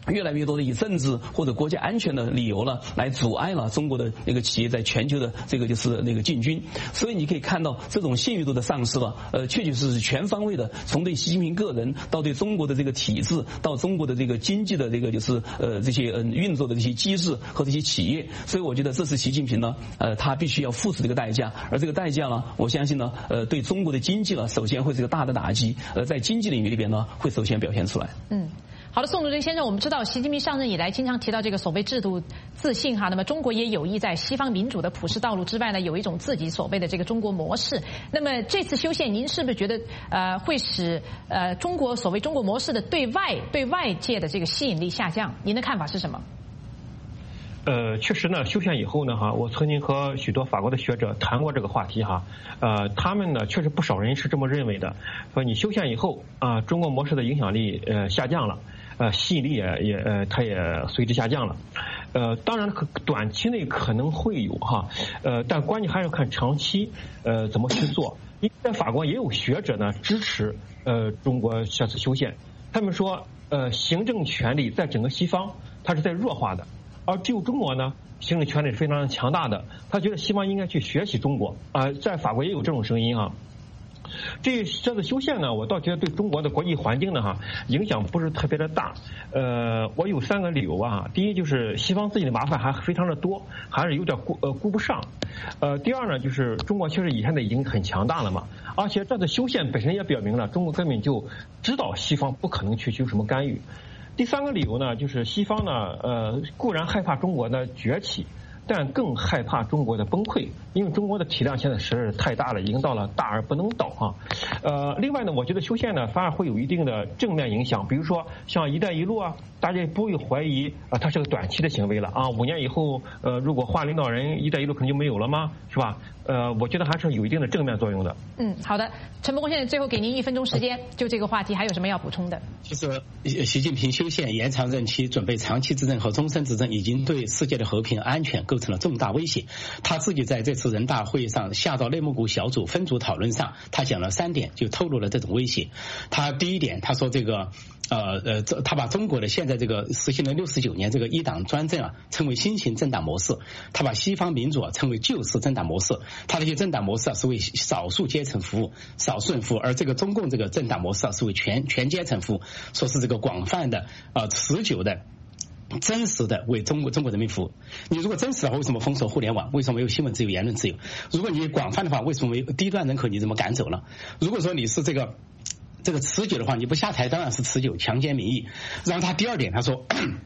S5: 越来越多的以政治或者国家安全的理由呢，来阻碍了中国的那个企业在全球的这个就是那个进军。所以你可以看到这种信誉度的丧失了，确确实实全方位的，从对习近平个人到对中国的这个体制，到中国的这个经济的这个就是这些运作的这些机制和这些企业。所以我觉得这是习近平呢，他必须要付出这个代价，而这个代价呢，我相信呢，对中国的经济呢，首先会是个大的打击，在经济领域里边呢，会首先表现出来。
S2: 好的，宋竹珍先生，我们知道习近平上任以来经常提到这个所谓制度自信哈，那么中国也有意在西方民主的普世道路之外呢，有一种自己所谓的这个中国模式。那么这次修宪，您是不是觉得会使中国所谓中国模式的对外界的这个吸引力下降？您的看法是什么？
S6: 确实呢，修宪以后呢，我曾经和许多法国的学者谈过这个话题他们呢确实不少人是这么认为的，说你修宪以后中国模式的影响力下降了，吸引力它也随之下降了。当然短期内可能会有但关键还是看长期怎么去做。因为在法国也有学者呢支持中国这次修宪，他们说行政权力在整个西方它是在弱化的。而只有中国呢，行政权力是非常的强大的。他觉得西方应该去学习中国在法国也有这种声音这次修宪呢，我倒觉得对中国的国际环境呢影响不是特别的大。我有3个理由第一就是西方自己的麻烦还非常的多，还是有点顾不上。第二呢，就是中国确实现在已经很强大了嘛，而且这次修宪本身也表明了中国根本就知道西方不可能去有什么干预。第3个理由呢，就是西方呢，固然害怕中国的崛起，但更害怕中国的崩溃，因为中国的体量现在实在是太大了，已经到了大而不能倒另外呢，我觉得修宪呢反而会有一定的正面影响，比如说像“一带一路”大家也不会怀疑它是个短期的行为了5年以后如果换领导人，“一带一路”可能就没有了吗？是吧？我觉得还是有一定的正面作用的。
S2: 好的，陈伯公先生，最后给您1分钟时间，就这个话题还有什么要补充的？
S7: 其实习近平修宪延长任期，准备长期执政和终身执政，已经对世界的和平安全构成了重大威胁。他自己在这次人大会议上下到内蒙古小组分组讨论上，他讲了3点，就透露了这种威胁。他第一点，他说这个他把中国的现在这个实行了69年这个一党专政称为新型政党模式，他把西方民主称为旧式政党模式。他这些政党模式是为少数阶层服务、少数人服务，而这个中共这个政党模式是为全阶层服务，说是这个广泛的、持久的、真实的为中国人民服务。你如果真实的话，为什么封锁互联网？为什么没有新闻自由、言论自由？如果你广泛的话，为什么没有低端人口？你怎么赶走了？如果说你是这个持久的话，你不下台当然是持久，强奸民意。然后他第2点，他说。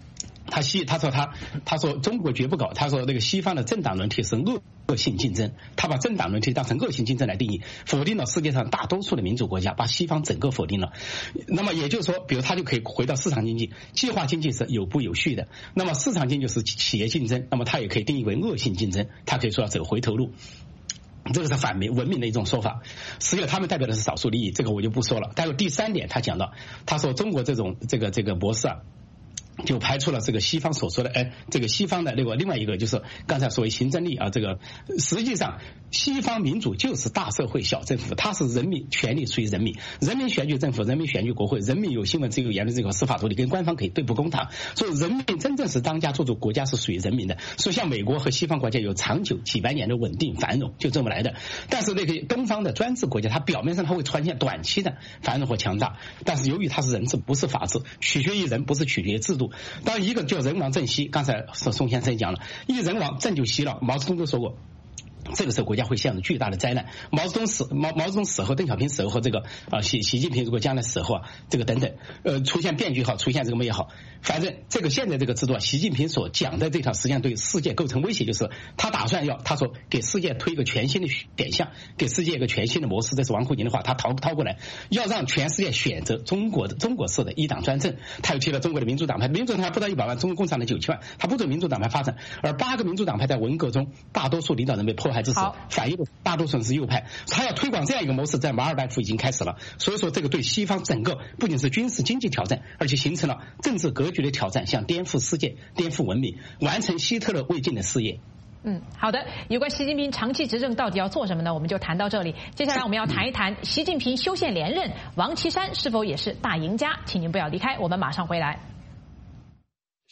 S7: 他说中国绝不搞，他说那个西方的政党轮替是恶性竞争，他把政党轮替当成恶性竞争来定义，否定了世界上大多数的民主国家，把西方整个否定了。那么也就是说，比如他就可以回到市场经济，计划经济是有步有序的，那么市场经济是企业竞争，那么他也可以定义为恶性竞争，他可以说要走回头路。这个是反文明的一种说法，实际上他们代表的是少数利益，这个我就不说了。待会第3点他讲到，他说中国这种这个模式就排除了这个西方所说的这个西方的那个另外一个就是刚才所谓行政力这个实际上西方民主就是大社会小政府，它是人民权力属于人民，人民选举政府，人民选举国会，人民有新闻自由、言论自由、司法独立，跟官方可以对簿公堂，所以人民真正是当家做主，国家是属于人民的。所以像美国和西方国家有长久几百年的稳定繁荣，就这么来的。但是那个东方的专制国家，它表面上它会出现短期的繁荣和强大，但是由于它是人治不是法治，取决于人不是取决于制度。当然一个叫人亡政息，刚才宋先生讲了，一人亡政就息了，毛泽东都说过，这个时候国家会陷入巨大的灾难。毛泽东死后，邓小平死后和这个习近平如果将来死后这个等等出现变局好，出现这个也好，反正这个现在这个制度习近平所讲的这条实际上对世界构成威胁，就是他打算他说给世界推一个全新的选项，给世界一个全新的模式，这是王沪宁的话，他掏过来，要让全世界选择中国式的一党专政。他又提了中国的民主党派，民主党派不到100万，中国共产党9千万，他不准民主党派发展，而8个民主党派在文革中大多数领导人被迫害致死，反右大多数人是右派，他要推广这样一个模式，在马尔代夫已经开始了。所以说这个对西方整个不仅是军事经济挑战，而且形成了政治格局的挑战，像颠覆世界、颠覆文明，完成希特勒未尽的事业。
S2: 好的，有关习近平长期执政到底要做什么呢？我们就谈到这里。接下来我们要谈一谈习近平修宪连任，王岐山是否也是大赢家？请您不要离开，我们马上回来。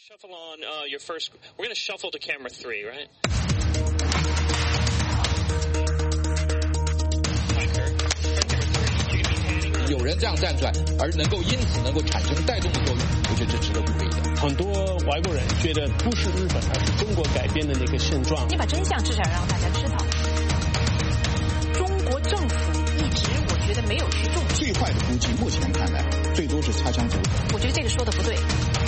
S8: Shuffle on your first. We're going to shuffle to camera 3, right?
S9: 有人这样站出来，而能够因此能够产生带动的作用，我觉得这值得鼓励的。
S10: 很多外国人觉得不是日本，而是中国改变的那个现状。
S2: 你把真相至少让大家知道。中国政府一直我觉得没有去重视。
S9: 最坏的估计，目前看来最多是擦枪走火。
S2: 我觉得这个说的不对。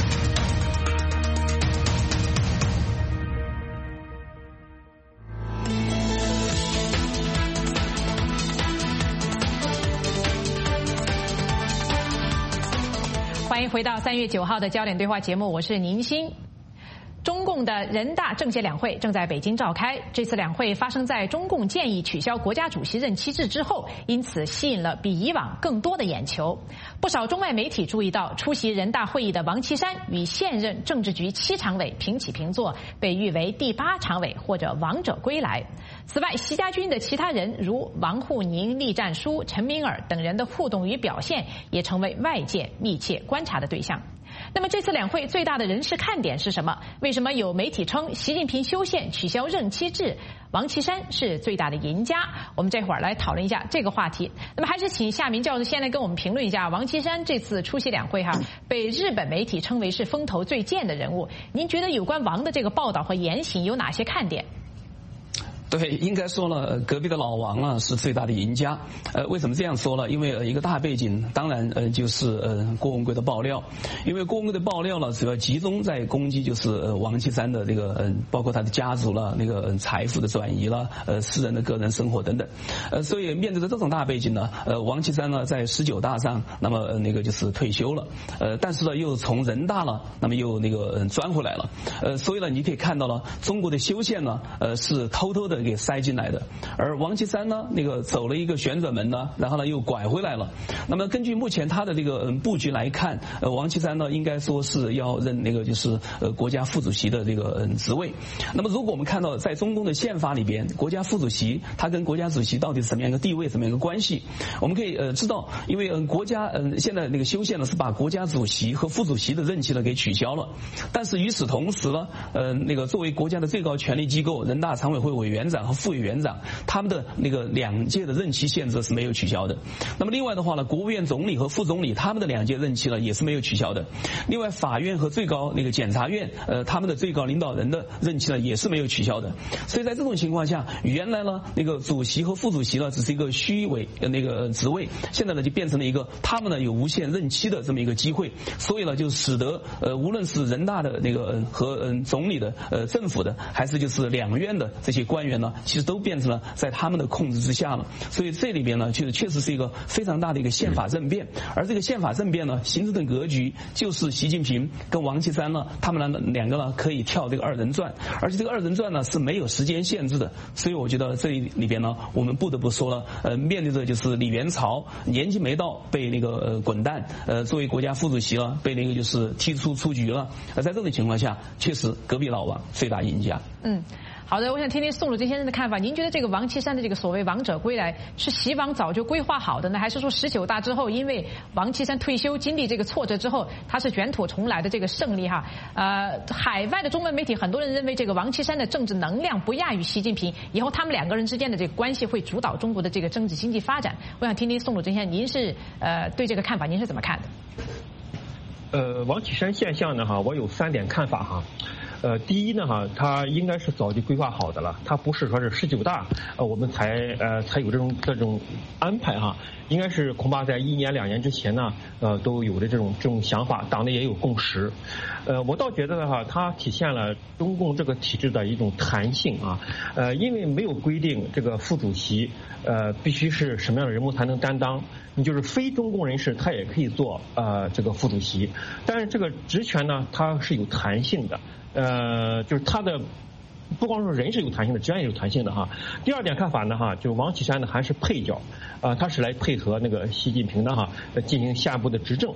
S2: 欢迎回到3月9号的焦点对话节目，我是宁鑫。中共的人大政协两会正在北京召开，这次两会发生在中共建议取消国家主席任期制之后，因此吸引了比以往更多的眼球。不少中外媒体注意到，出席人大会议的王岐山与现任政治局7常委平起平坐，被誉为第8常委或者王者归来。此外，习家军的其他人如王沪宁、栗战书、陈敏尔等人的互动与表现，也成为外界密切观察的对象。那么这次两会最大的人事看点是什么？为什么有媒体称习近平修宪取消任期制，王岐山是最大的赢家？我们这会儿来讨论一下这个话题。那么还是请夏明教授先来跟我们评论一下王岐山这次出席两会被日本媒体称为是风头最健的人物。您觉得有关王的这个报道和言行有哪些看点？
S5: 对，应该说呢，隔壁的老王是最大的赢家。为什么这样说呢？因为一个大背景，当然就是郭文贵的爆料。因为郭文贵的爆料呢，主要集中在攻击就是王岐山的这个包括他的家族了，那个财富的转移了，私人的个人生活等等。所以面对着这种大背景呢，王岐山呢在19大上，那么那个就是退休了，但是呢又从人大了，那么又那个钻回来了。所以呢，你可以看到了，中国的修宪呢，是偷偷的给塞进来的，而王岐山呢，那个走了一个旋转门呢，然后呢又拐回来了。那么根据目前他的这个布局来看，王岐山呢应该说是要任那个就是国家副主席的这个职位。那么如果我们看到在中共的宪法里边，国家副主席他跟国家主席到底是什么样一个地位，什么样一个关系？我们可以知道，因为国家现在那个修宪呢是把国家主席和副主席的任期呢给取消了，但是与此同时呢，那个作为国家的最高权力机构，人大常委会委员长和副委员长，他们的那个2届的任期限制是没有取消的。那么另外的话呢，国务院总理和副总理他们的2届任期呢也是没有取消的。另外，法院和最高那个检察院他们的最高领导人的任期呢也是没有取消的。所以在这种情况下，原来呢那个主席和副主席呢只是一个虚伪那个职位，现在呢就变成了一个他们呢有无限任期的这么一个机会。所以呢就使得无论是人大的那个和总理的政府的，还是就是2院的这些官员呢，其实都变成了在他们的控制之下了。所以这里边呢，确实是一个非常大的一个宪法政变。而这个宪法政变呢，形成的格局就是习近平跟王岐山呢，他们两个呢可以跳这个2人转，而且这个2人转呢是没有时间限制的。所以我觉得这里边呢，我们不得不说了，面对着就是李元朝年纪没到被那个滚蛋，作为国家副主席了，被那个就是踢出局了。在这种情况下，确实隔壁老王最大赢家。
S2: 好的，我想听听宋鲁军先生的看法。您觉得这个王岐山的这个所谓王者归来，是习王早就规划好的呢，还是说19大之后，因为王岐山退休经历这个挫折之后，他是卷土重来的这个胜利海外的中文媒体很多人认为这个王岐山的政治能量不亚于习近平，以后他们2个人之间的这个关系会主导中国的这个政治经济发展。我想听听宋鲁军先生，您是对这个看法，您是怎么看
S6: 的？王岐山现象呢我有3点看法第一呢他应该是早就规划好的了，他不是说是19大我们才有这种安排应该是恐怕在1年2年之前呢都有的这种想法，党内也有共识。我倒觉得呢它体现了中共这个体制的一种弹性因为没有规定这个副主席必须是什么样的人物才能担当，你就是非中共人士他也可以做这个副主席，但是这个职权呢它是有弹性的。就是他的不光说人是有弹性的，职权也有弹性的第2点看法呢就是王岐山呢还是配角他是来配合那个习近平的进行下一步的执政。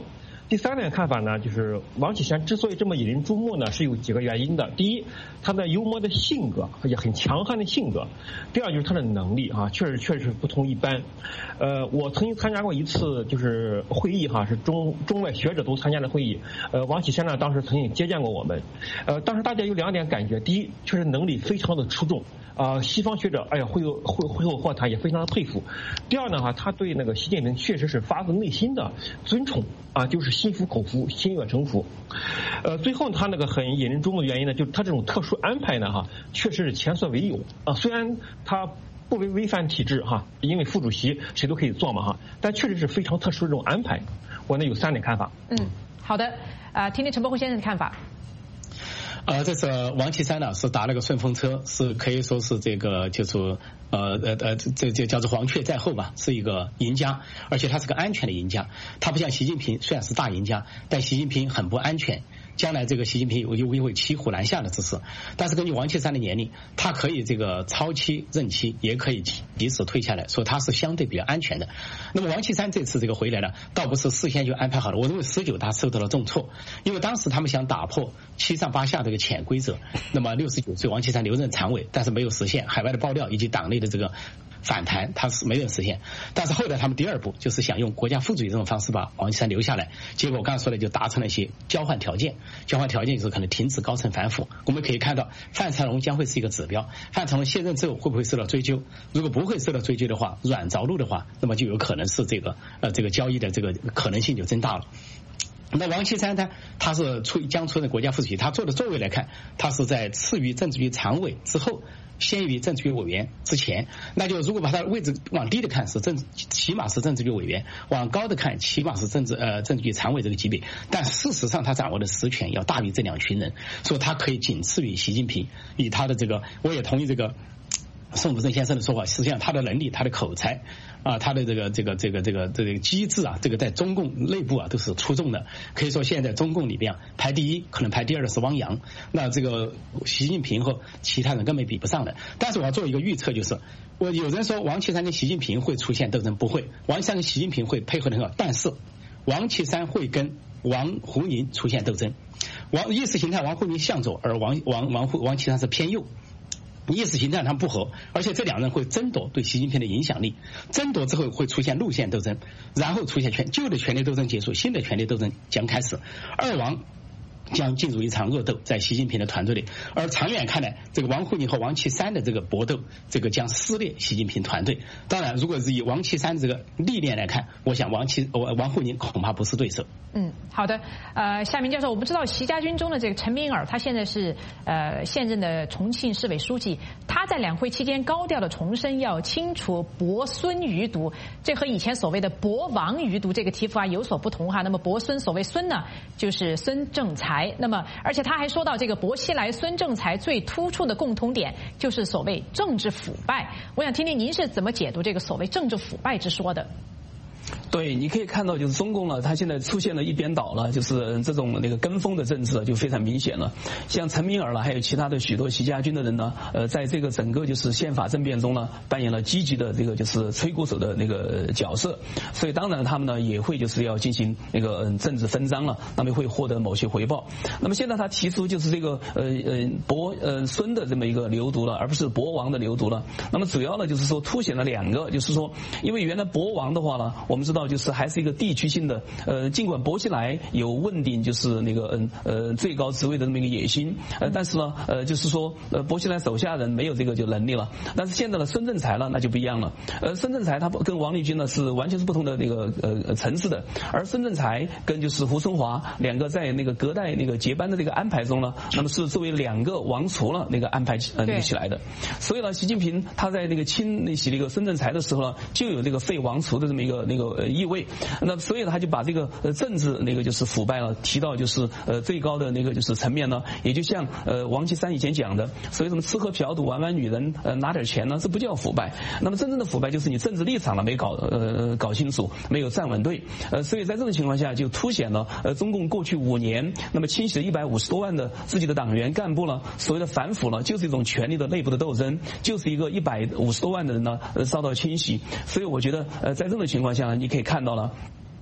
S6: 第三点看法呢，就是王岐山之所以这么引人注目呢，是有几个原因的。第一，他的幽默的性格，也很强悍的性格；第二，就是他的能力啊，确实不同一般。我曾经参加过一次就是会议哈，是中外学者都参加的会议。王岐山呢，当时曾经接见过我们。当时大家有2点感觉：第一，确实能力非常的出众。西方学者会后货谈，也非常的佩服。第二呢他对那个习近平确实是发自内心的尊崇就是心服口服，心悦诚服。最后他那个很引人注目的原因呢，就是他这种特殊安排呢确实是前所未有虽然他不违反体制因为副主席谁都可以做嘛但确实是非常特殊的这种安排。我呢有3点看法。
S2: 好的，听听陈伯辉先生的看法。
S7: 这次王岐山呢是搭了个顺风车，是可以说是这个就是这就叫做黄雀在后吧，是一个赢家，而且他是个安全的赢家。他不像习近平，虽然是大赢家，但习近平很不安全。将来这个习近平有会骑虎难下的之势，但是根据王岐山的年龄，他可以这个超期任期，也可以及时退下来，所以他是相对比较安全的。那么王岐山这次这个回来呢，倒不是事先就安排好了，我认为19大受到了重挫，因为当时他们想打破7上8下这个潜规则，那么69岁王岐山留任常委，但是没有实现，海外的爆料以及党内的这个反弹，他是没有实现。但是后来他们第2步就是想用国家副主席这种方式把王岐山留下来，结果我刚才说的就达成了一些交换条件就是可能停止高层反腐。我们可以看到范长荣将会是一个指标，范长荣卸任之后会不会受到追究？如果不会受到追究的话，软着陆的话，那么就有可能是这个交易的这个可能性就增大了。那王岐山呢，他是将出任国家副主席，他坐的座位来看，他是在次于政治局常委之后，先于政治局委员之前，那就如果把他的位置往低的看是起码是政治局委员，往高的看起码是政治局常委这个级别，但事实上他掌握的实权要大于这2群人，所以他可以仅次于习近平。以他的这个，我也同意这个宋福生先生的说法，实际上他的能力、他的口才他的这个机智这个在中共内部都是出众的。可以说现在中共里边排第1，可能排第2的是汪洋，那这个习近平和其他人根本比不上的。但是我要做一个预测，就是有人说王岐山跟习近平会出现斗争，不会，王岐山跟习近平会配合的很好，但是王岐山会跟王沪宁出现斗争。意识形态王沪宁向左，而王岐山是偏右。意识形态上不合，而且这2人会争夺对习近平的影响力，争夺之后会出现路线斗争，然后出现旧的权力斗争结束，新的权力斗争将开始，2王将进入一场恶斗在习近平的团队里，而长远看来，这个王沪宁和王岐山的这个搏斗，这个将撕裂习近平团队。当然，如果是以王岐山这个历练来看，我想王沪宁恐怕不是对手。
S2: 好的。夏明教授，我们知道习家军中的这个陈敏尔，他现在是现任的重庆市委书记，他在2会期间高调的重申要清除伯孙余毒，这和以前所谓的伯王余毒这个提法有所不同那么伯孙，所谓孙呢，就是孙政才。那么，而且他还说到这个薄熙来、孙政才最突出的共同点就是所谓政治腐败。我想听听您是怎么解读这个所谓政治腐败之说的。
S5: 对，你可以看到，就是中共呢，它现在出现了一边倒了，就是这种那个跟风的政治就非常明显了。像陈敏尔了，还有其他的许多习家军的人呢，在这个整个就是宪法政变中呢，扮演了积极的这个就是吹鼓手的那个角色。所以当然他们呢也会就是要进行那个政治分赃了，那么会获得某些回报。那么现在他提出就是这个孙的这么一个流毒了，而不是伯王的流毒了。那么主要呢就是说凸显了2个，就是说因为原来伯王的话呢，我们知道就是还是一个地区性的，尽管薄熙来有问鼎就是那个最高职位的这么一个野心，但是呢就是说薄熙来手下人没有这个就能力了。但是现在的孙政才呢那就不一样了，孙政才他跟王立军呢是完全是不同的那个层次的，而孙政才跟就是胡春华2个在那个隔代那个接班的这个安排中呢，那么是作为2个王储了那个安排那个起来的。所以呢，习近平他在那个清那些那个孙政才的时候呢，就有这个废王储的这么一个那个意味。那所以他就把这个政治那个就是腐败了提到就是最高的那个就是层面呢，也就像王岐山以前讲的，所以什么吃喝嫖赌玩玩女人拿点钱呢，这不叫腐败。那么真正的腐败就是你政治立场了没搞清楚，没有站稳队。所以在这种情况下就凸显了中共过去5年那么清洗了150多万的自己的党员干部了，所谓的反腐了就是一种权力的内部的斗争，就是一个150多万的人呢遭到清洗。所以我觉得在这种情况下呢，你可以看到了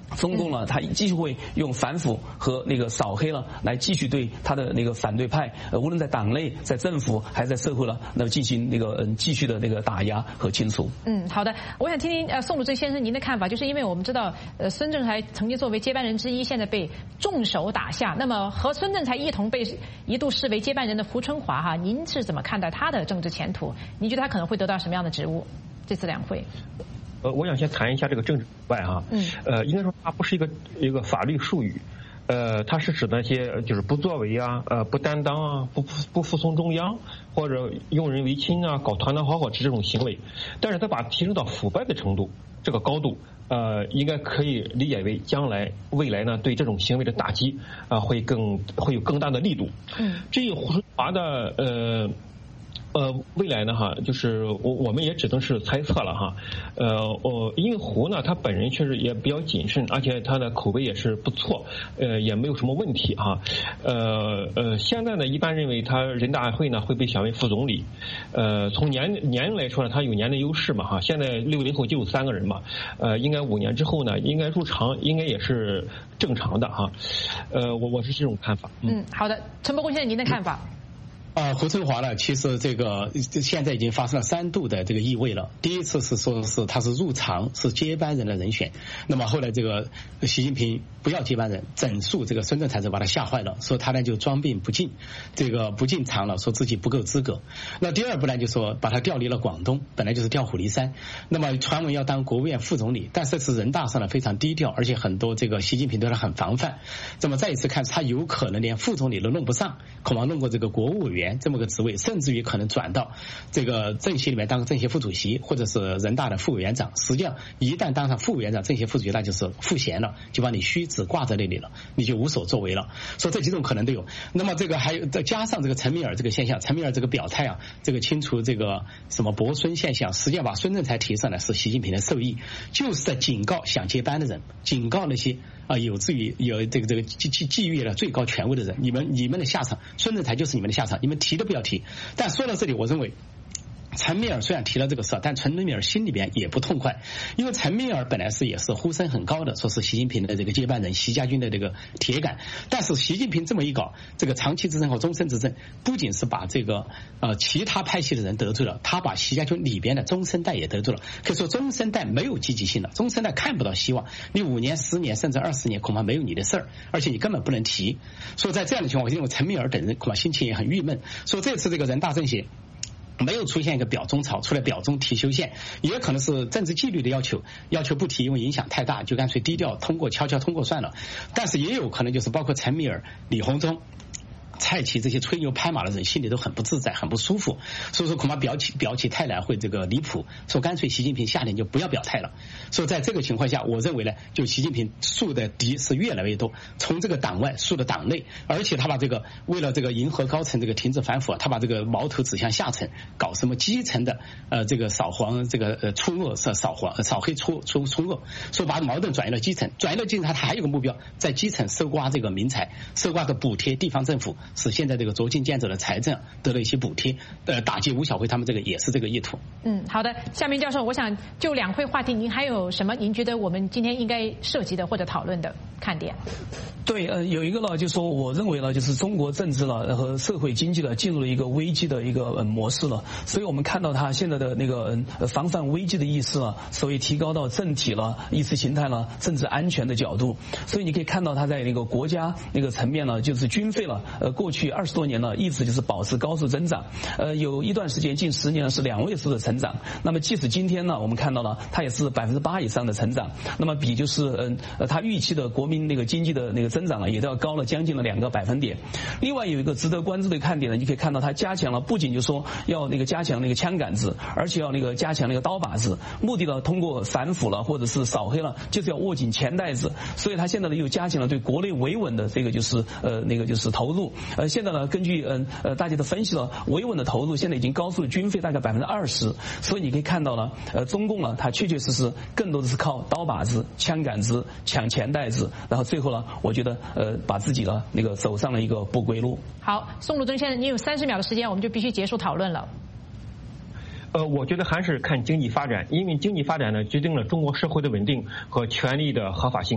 S5: 中共呢，他继续会用反腐和那个扫黑了，来继续对他的那个反对派，无论在党内、在政府还是在社会了，那么进行那个继续的那个打压和清除。
S2: 好的，我想听听宋鲁最先生您的看法，就是因为我们知道孙政才曾经作为接班人之一，现在被重手打下，那么和孙政才一同被一度视为接班人的胡春华哈，您是怎么看待他的政治前途？您觉得他可能会得到什么样的职务？这次两会？
S6: 我想先谈一下这个政治外哈，应该说它不是一个法律术语，它是指那些就是不作为啊，不担当啊，不服从中央或者用人唯亲啊，搞团团伙伙这种行为，但是它把它提升到腐败的程度，这个高度，应该可以理解为未来呢对这种行为的打击会有更大的力度。至于胡春华的未来呢哈，就是我们也只能是猜测了哈。因为胡呢，他本人确实也比较谨慎，而且他的口碑也是不错，也没有什么问题哈。现在呢，一般认为他人大会呢会被选为副总理。从年龄来说呢，他有年龄优势嘛哈。现在60后就有3个人嘛，应该5年之后呢，应该入常，应该也是正常的哈。我是这种看法。
S2: 好的，陈伯公先生，您的看法？
S7: 胡春华呢，其实这个现在已经发生了3度的这个易位了。第一次是说是他是入常，是接班人的人选，那么后来这个习近平不要接班人，整肃这个孙政才是把他吓坏了，说他呢就装病不进，这个不进场了，说自己不够资格。那第二步呢，就说把他调离了广东，本来就是调虎离山，那么传闻要当国务院副总理，但是是人大上呢非常低调，而且很多这个习近平对他很防范。那么再一次看，他有可能连副总理都弄不上，恐怕弄过这个国务委员这么个职位，甚至于可能转到这个政协里面当个政协副主席，或者是人大的副委员长。实际上一旦当上副委员长、政协副主席，那就是赋闲了，就把你虚职挂在那里了，你就无所作为了。说这几种可能都有。那么这个还有再加上这个陈敏尔这个现象，陈敏尔这个表态啊，这个清除这个什么伯孙现象，实际上把孙政才提上来是习近平的授意，就是在警告想接班的人，警告那些有这个觊觎了最高权威的人，你们的下场，孙政才就是你们的下场，你们提都不要提。但说到这里，我认为陈敏尔虽然提了这个事，但陈敏尔心里边也不痛快，因为陈敏尔本来也是呼声很高的，说是习近平的这个接班人，习家军的这个铁杆。但是习近平这么一搞，这个长期执政和终身执政，不仅是把这个其他派系的人得罪了，他把习家军里边的中生代也得罪了。可以说中生代没有积极性了，中生代看不到希望，你5年、10年甚至20年恐怕没有你的事儿，而且你根本不能提。所以在这样的情况，我认为陈敏尔等人恐怕心情也很郁闷。说这次这个人大政协没有出现一个表忠潮，出来表忠提修宪，也可能是政治纪律的要求不提，因为影响太大，就干脆低调通过，悄悄通过算了。但是也有可能就是包括陈敏尔、李鸿忠、蔡奇这些吹牛拍马的人心里都很不自在，很不舒服，所以说恐怕表起态来会这个离谱，说干脆习近平下令就不要表态了。所以在这个情况下，我认为呢，就习近平树的敌是越来越多，从这个党外树的党内，而且他把这个为了这个迎合高层这个停止反腐，他把这个矛头指向下层，搞什么基层的这个扫黄这个除恶扫黑除恶，说把矛盾转移了基层，他还有个目标，在基层搜刮这个民财，搜刮的补贴地方政府，使现在这个捉襟见肘的财政得了一些补贴，打击吴晓辉他们这个也是这个意图。
S2: 好的，夏明教授，我想就两会话题，您还有什么您觉得我们今天应该涉及的或者讨论的看点？
S5: 对，有一个呢，就说我认为呢，就是中国政治了和社会经济了进入了一个危机的一个模式了，所以我们看到它现在的那个防范危机的意识啊，所以提高到政体了、意识形态了、政治安全的角度，所以你可以看到它在那个国家那个层面呢，就是军费了，过去20多年呢，一直就是保持高速增长，有一段时间近10年是2位数的成长，那么即使今天呢，我们看到了它也是8%以上的成长，那么比就是它预期的国民那个经济的那个增长啊，也都要高了将近了2个百分点。另外有一个值得关注的看点呢，你可以看到它加强了，不仅就说要那个加强那个枪杆子，而且要那个加强那个刀把子，目的呢通过反腐了或者是扫黑了，就是要握紧钱袋子。所以它现在呢又加强了对国内维稳的这个就是那个就是投入。现在呢根据大家的分析了，维稳的投入现在已经高出了军费大概20%，所以你可以看到了中共呢它确确实实更多的是靠刀把子、枪杆子、抢钱袋子，然后最后呢我觉得把自己呢那个走上了一个不归路。
S2: 好，宋鲁尊先生，你有30秒的时间，我们就必须结束讨论了。
S6: 我觉得还是看经济发展，因为经济发展呢决定了中国社会的稳定和权力的合法性。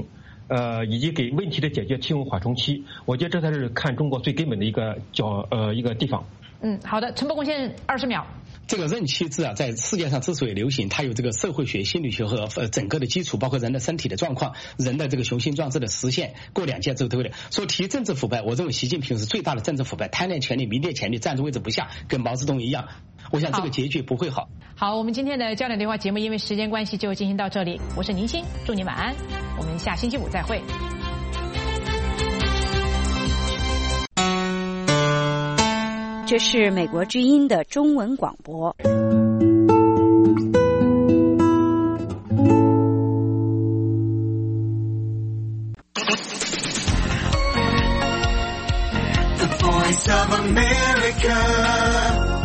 S6: 以及给问题的解决提供缓冲期。我觉得这才是看中国最根本的一个地方。
S2: 好的，陈伯公先生20秒。
S7: 这个任期制啊，在世界上之所以流行，它有这个社会学、心理学和整个的基础，包括人的身体的状况、人的这个雄心壮志的实现。过2届之后，对不对？说提政治腐败，我认为习近平是最大的政治腐败，贪恋权力、迷恋权力，站着位置不下，跟毛泽东一样。我想这个结局不会好。
S2: 好，我们今天的焦点对话节目因为时间关系就进行到这里。我是宁鑫，祝你晚安，我们下星期5再会。
S11: 这是美国之音的中文广播。The Voice of America